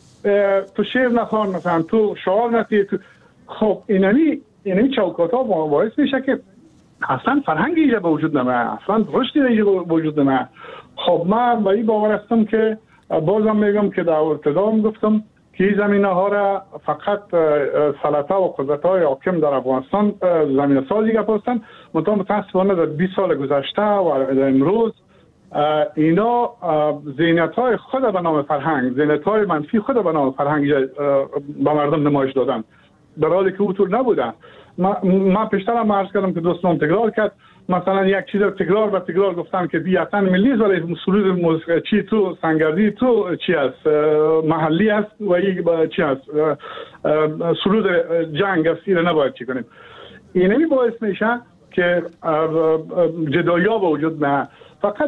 تو شعر نخوان، مثلا تو شعار نتی. خب اینمی چوکات ها باعث میشه که اصلا فرهنگی اینجا به وجود نمیاد، اصلا رشدی اینجا به وجود نمیاد. خب من به این باور هستم که بازم میگم که در ابتدا گفتم که این زمینه ها را فقط سلطه و قدرت های حاکم در افغانستان زمینه سازی گفتن. متاسفانه در 20 سال گذشته و امروز اینا ذهنیت های خود به نام فرهنگ، ذهنیت های منفی خود به نام فرهنگ به مردم نمایش دادن، در حالی که اونطور نبودن. من پیشتر هم عرض کردم که دوستان تکرار کرد، مثلا یک چیز تکرار به تکرار گفتم که بیاتن ملی است، ولی سرود چی تو سنگردی تو چی است محلی است و یک چی است سرود جنگ است، این نباید چی کنیم. اینمی باعث میشه که جدایی ها به وجود نه. فقط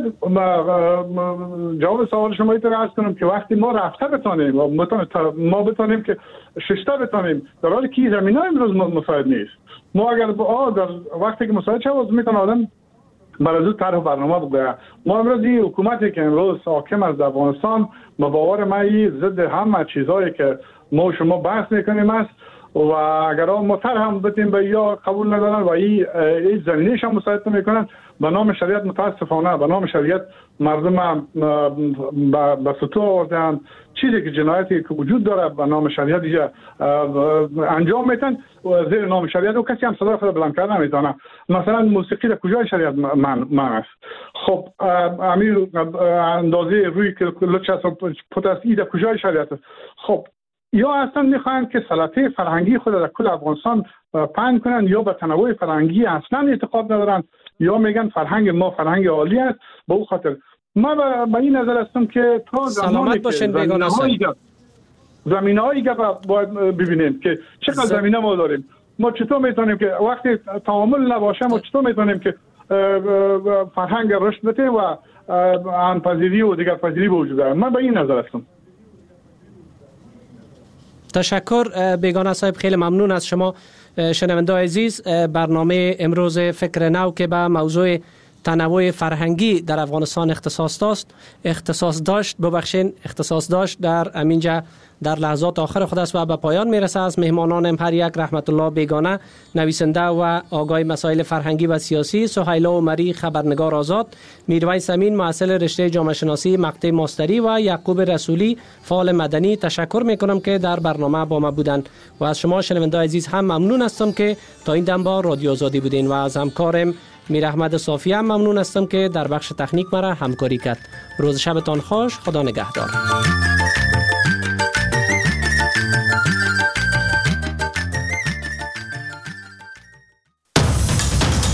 جواب سوال شما ایتر عرض کنم که وقتی ما رفته بتانیم ما بتانیم که ششته بتانیم، در حالی که زمین ها امروز مساعد نیست. ما اگر در وقتی که مساعد شد میتونه آدم برای زود طرح برنامه بگوید. ما امروز این حکومتی که امروز حاکم از افغانستان با باور من ضد همه چیزهایی که ما و شما بحث میکنیم است و اگر ما طرح هم بتیم به یا قبول ندارن و این زمینیش هم مساعد میکنن، به نام شریعت متاسفانه به نام شریعت مردم به سطوح آوردن. چیزی که جنایتی که وجود داره به نام شریعت انجام میتن و زیر نام شریعت و کسی هم صدای خود بلند کردن نمیتونه. مثلا موسیقی در کجای شریعت من است؟ خب امیر اندازه روی که لچه پوتاسی در کجای شریعت است؟ خب یا اصلا میخواین که سلطه فرهنگی خود در کل افغانستان پهن کنن، یا به تنوع فرهنگی اصلا اعتقاد ندارن، یا میگن فرهنگ ما فرهنگ عالی است. به اون خاطر ما به این نظر هستم که تا زمانی که زمینه‌هایی که باید ببینیم که چقدر زمینه ما داریم، ما چطور میتونیم که وقتی تعامل نباشه ما چطور میتونیم که فرهنگ رشد بده و همپذیری و دیگر پذیری به وجود بیاید. من به این نظر هستم. تشکر بیگانه صاحب، خیلی ممنون از شما. شنونده عزیز، برنامه امروز فکر نو که به موضوع تنوع فرهنگی در افغانستان اختصاص داشت در امینجا در لحظات آخر خود است و به پایان میرسه. از مهمانانم هر یک رحمت الله بیگانه، نویسنده و آگاه مسائل فرهنگی و سیاسی، سهیلا عمری خبرنگار آزاد، میرویس امین مؤسس رشته جامعه شناسی مقطع ماستری و یعقوب رسولی فعال مدنی تشکر میکنم که در برنامه با ما بودند و از شما شنوندگان عزیز هم ممنون هستم که تا این دم با رادیو آزادی بودین و از همکارم میر احمد صافی هم ممنون هستم که در بخش تکنیک مرا همکاری کرد. روز شبتان خوش، خدا نگهدار.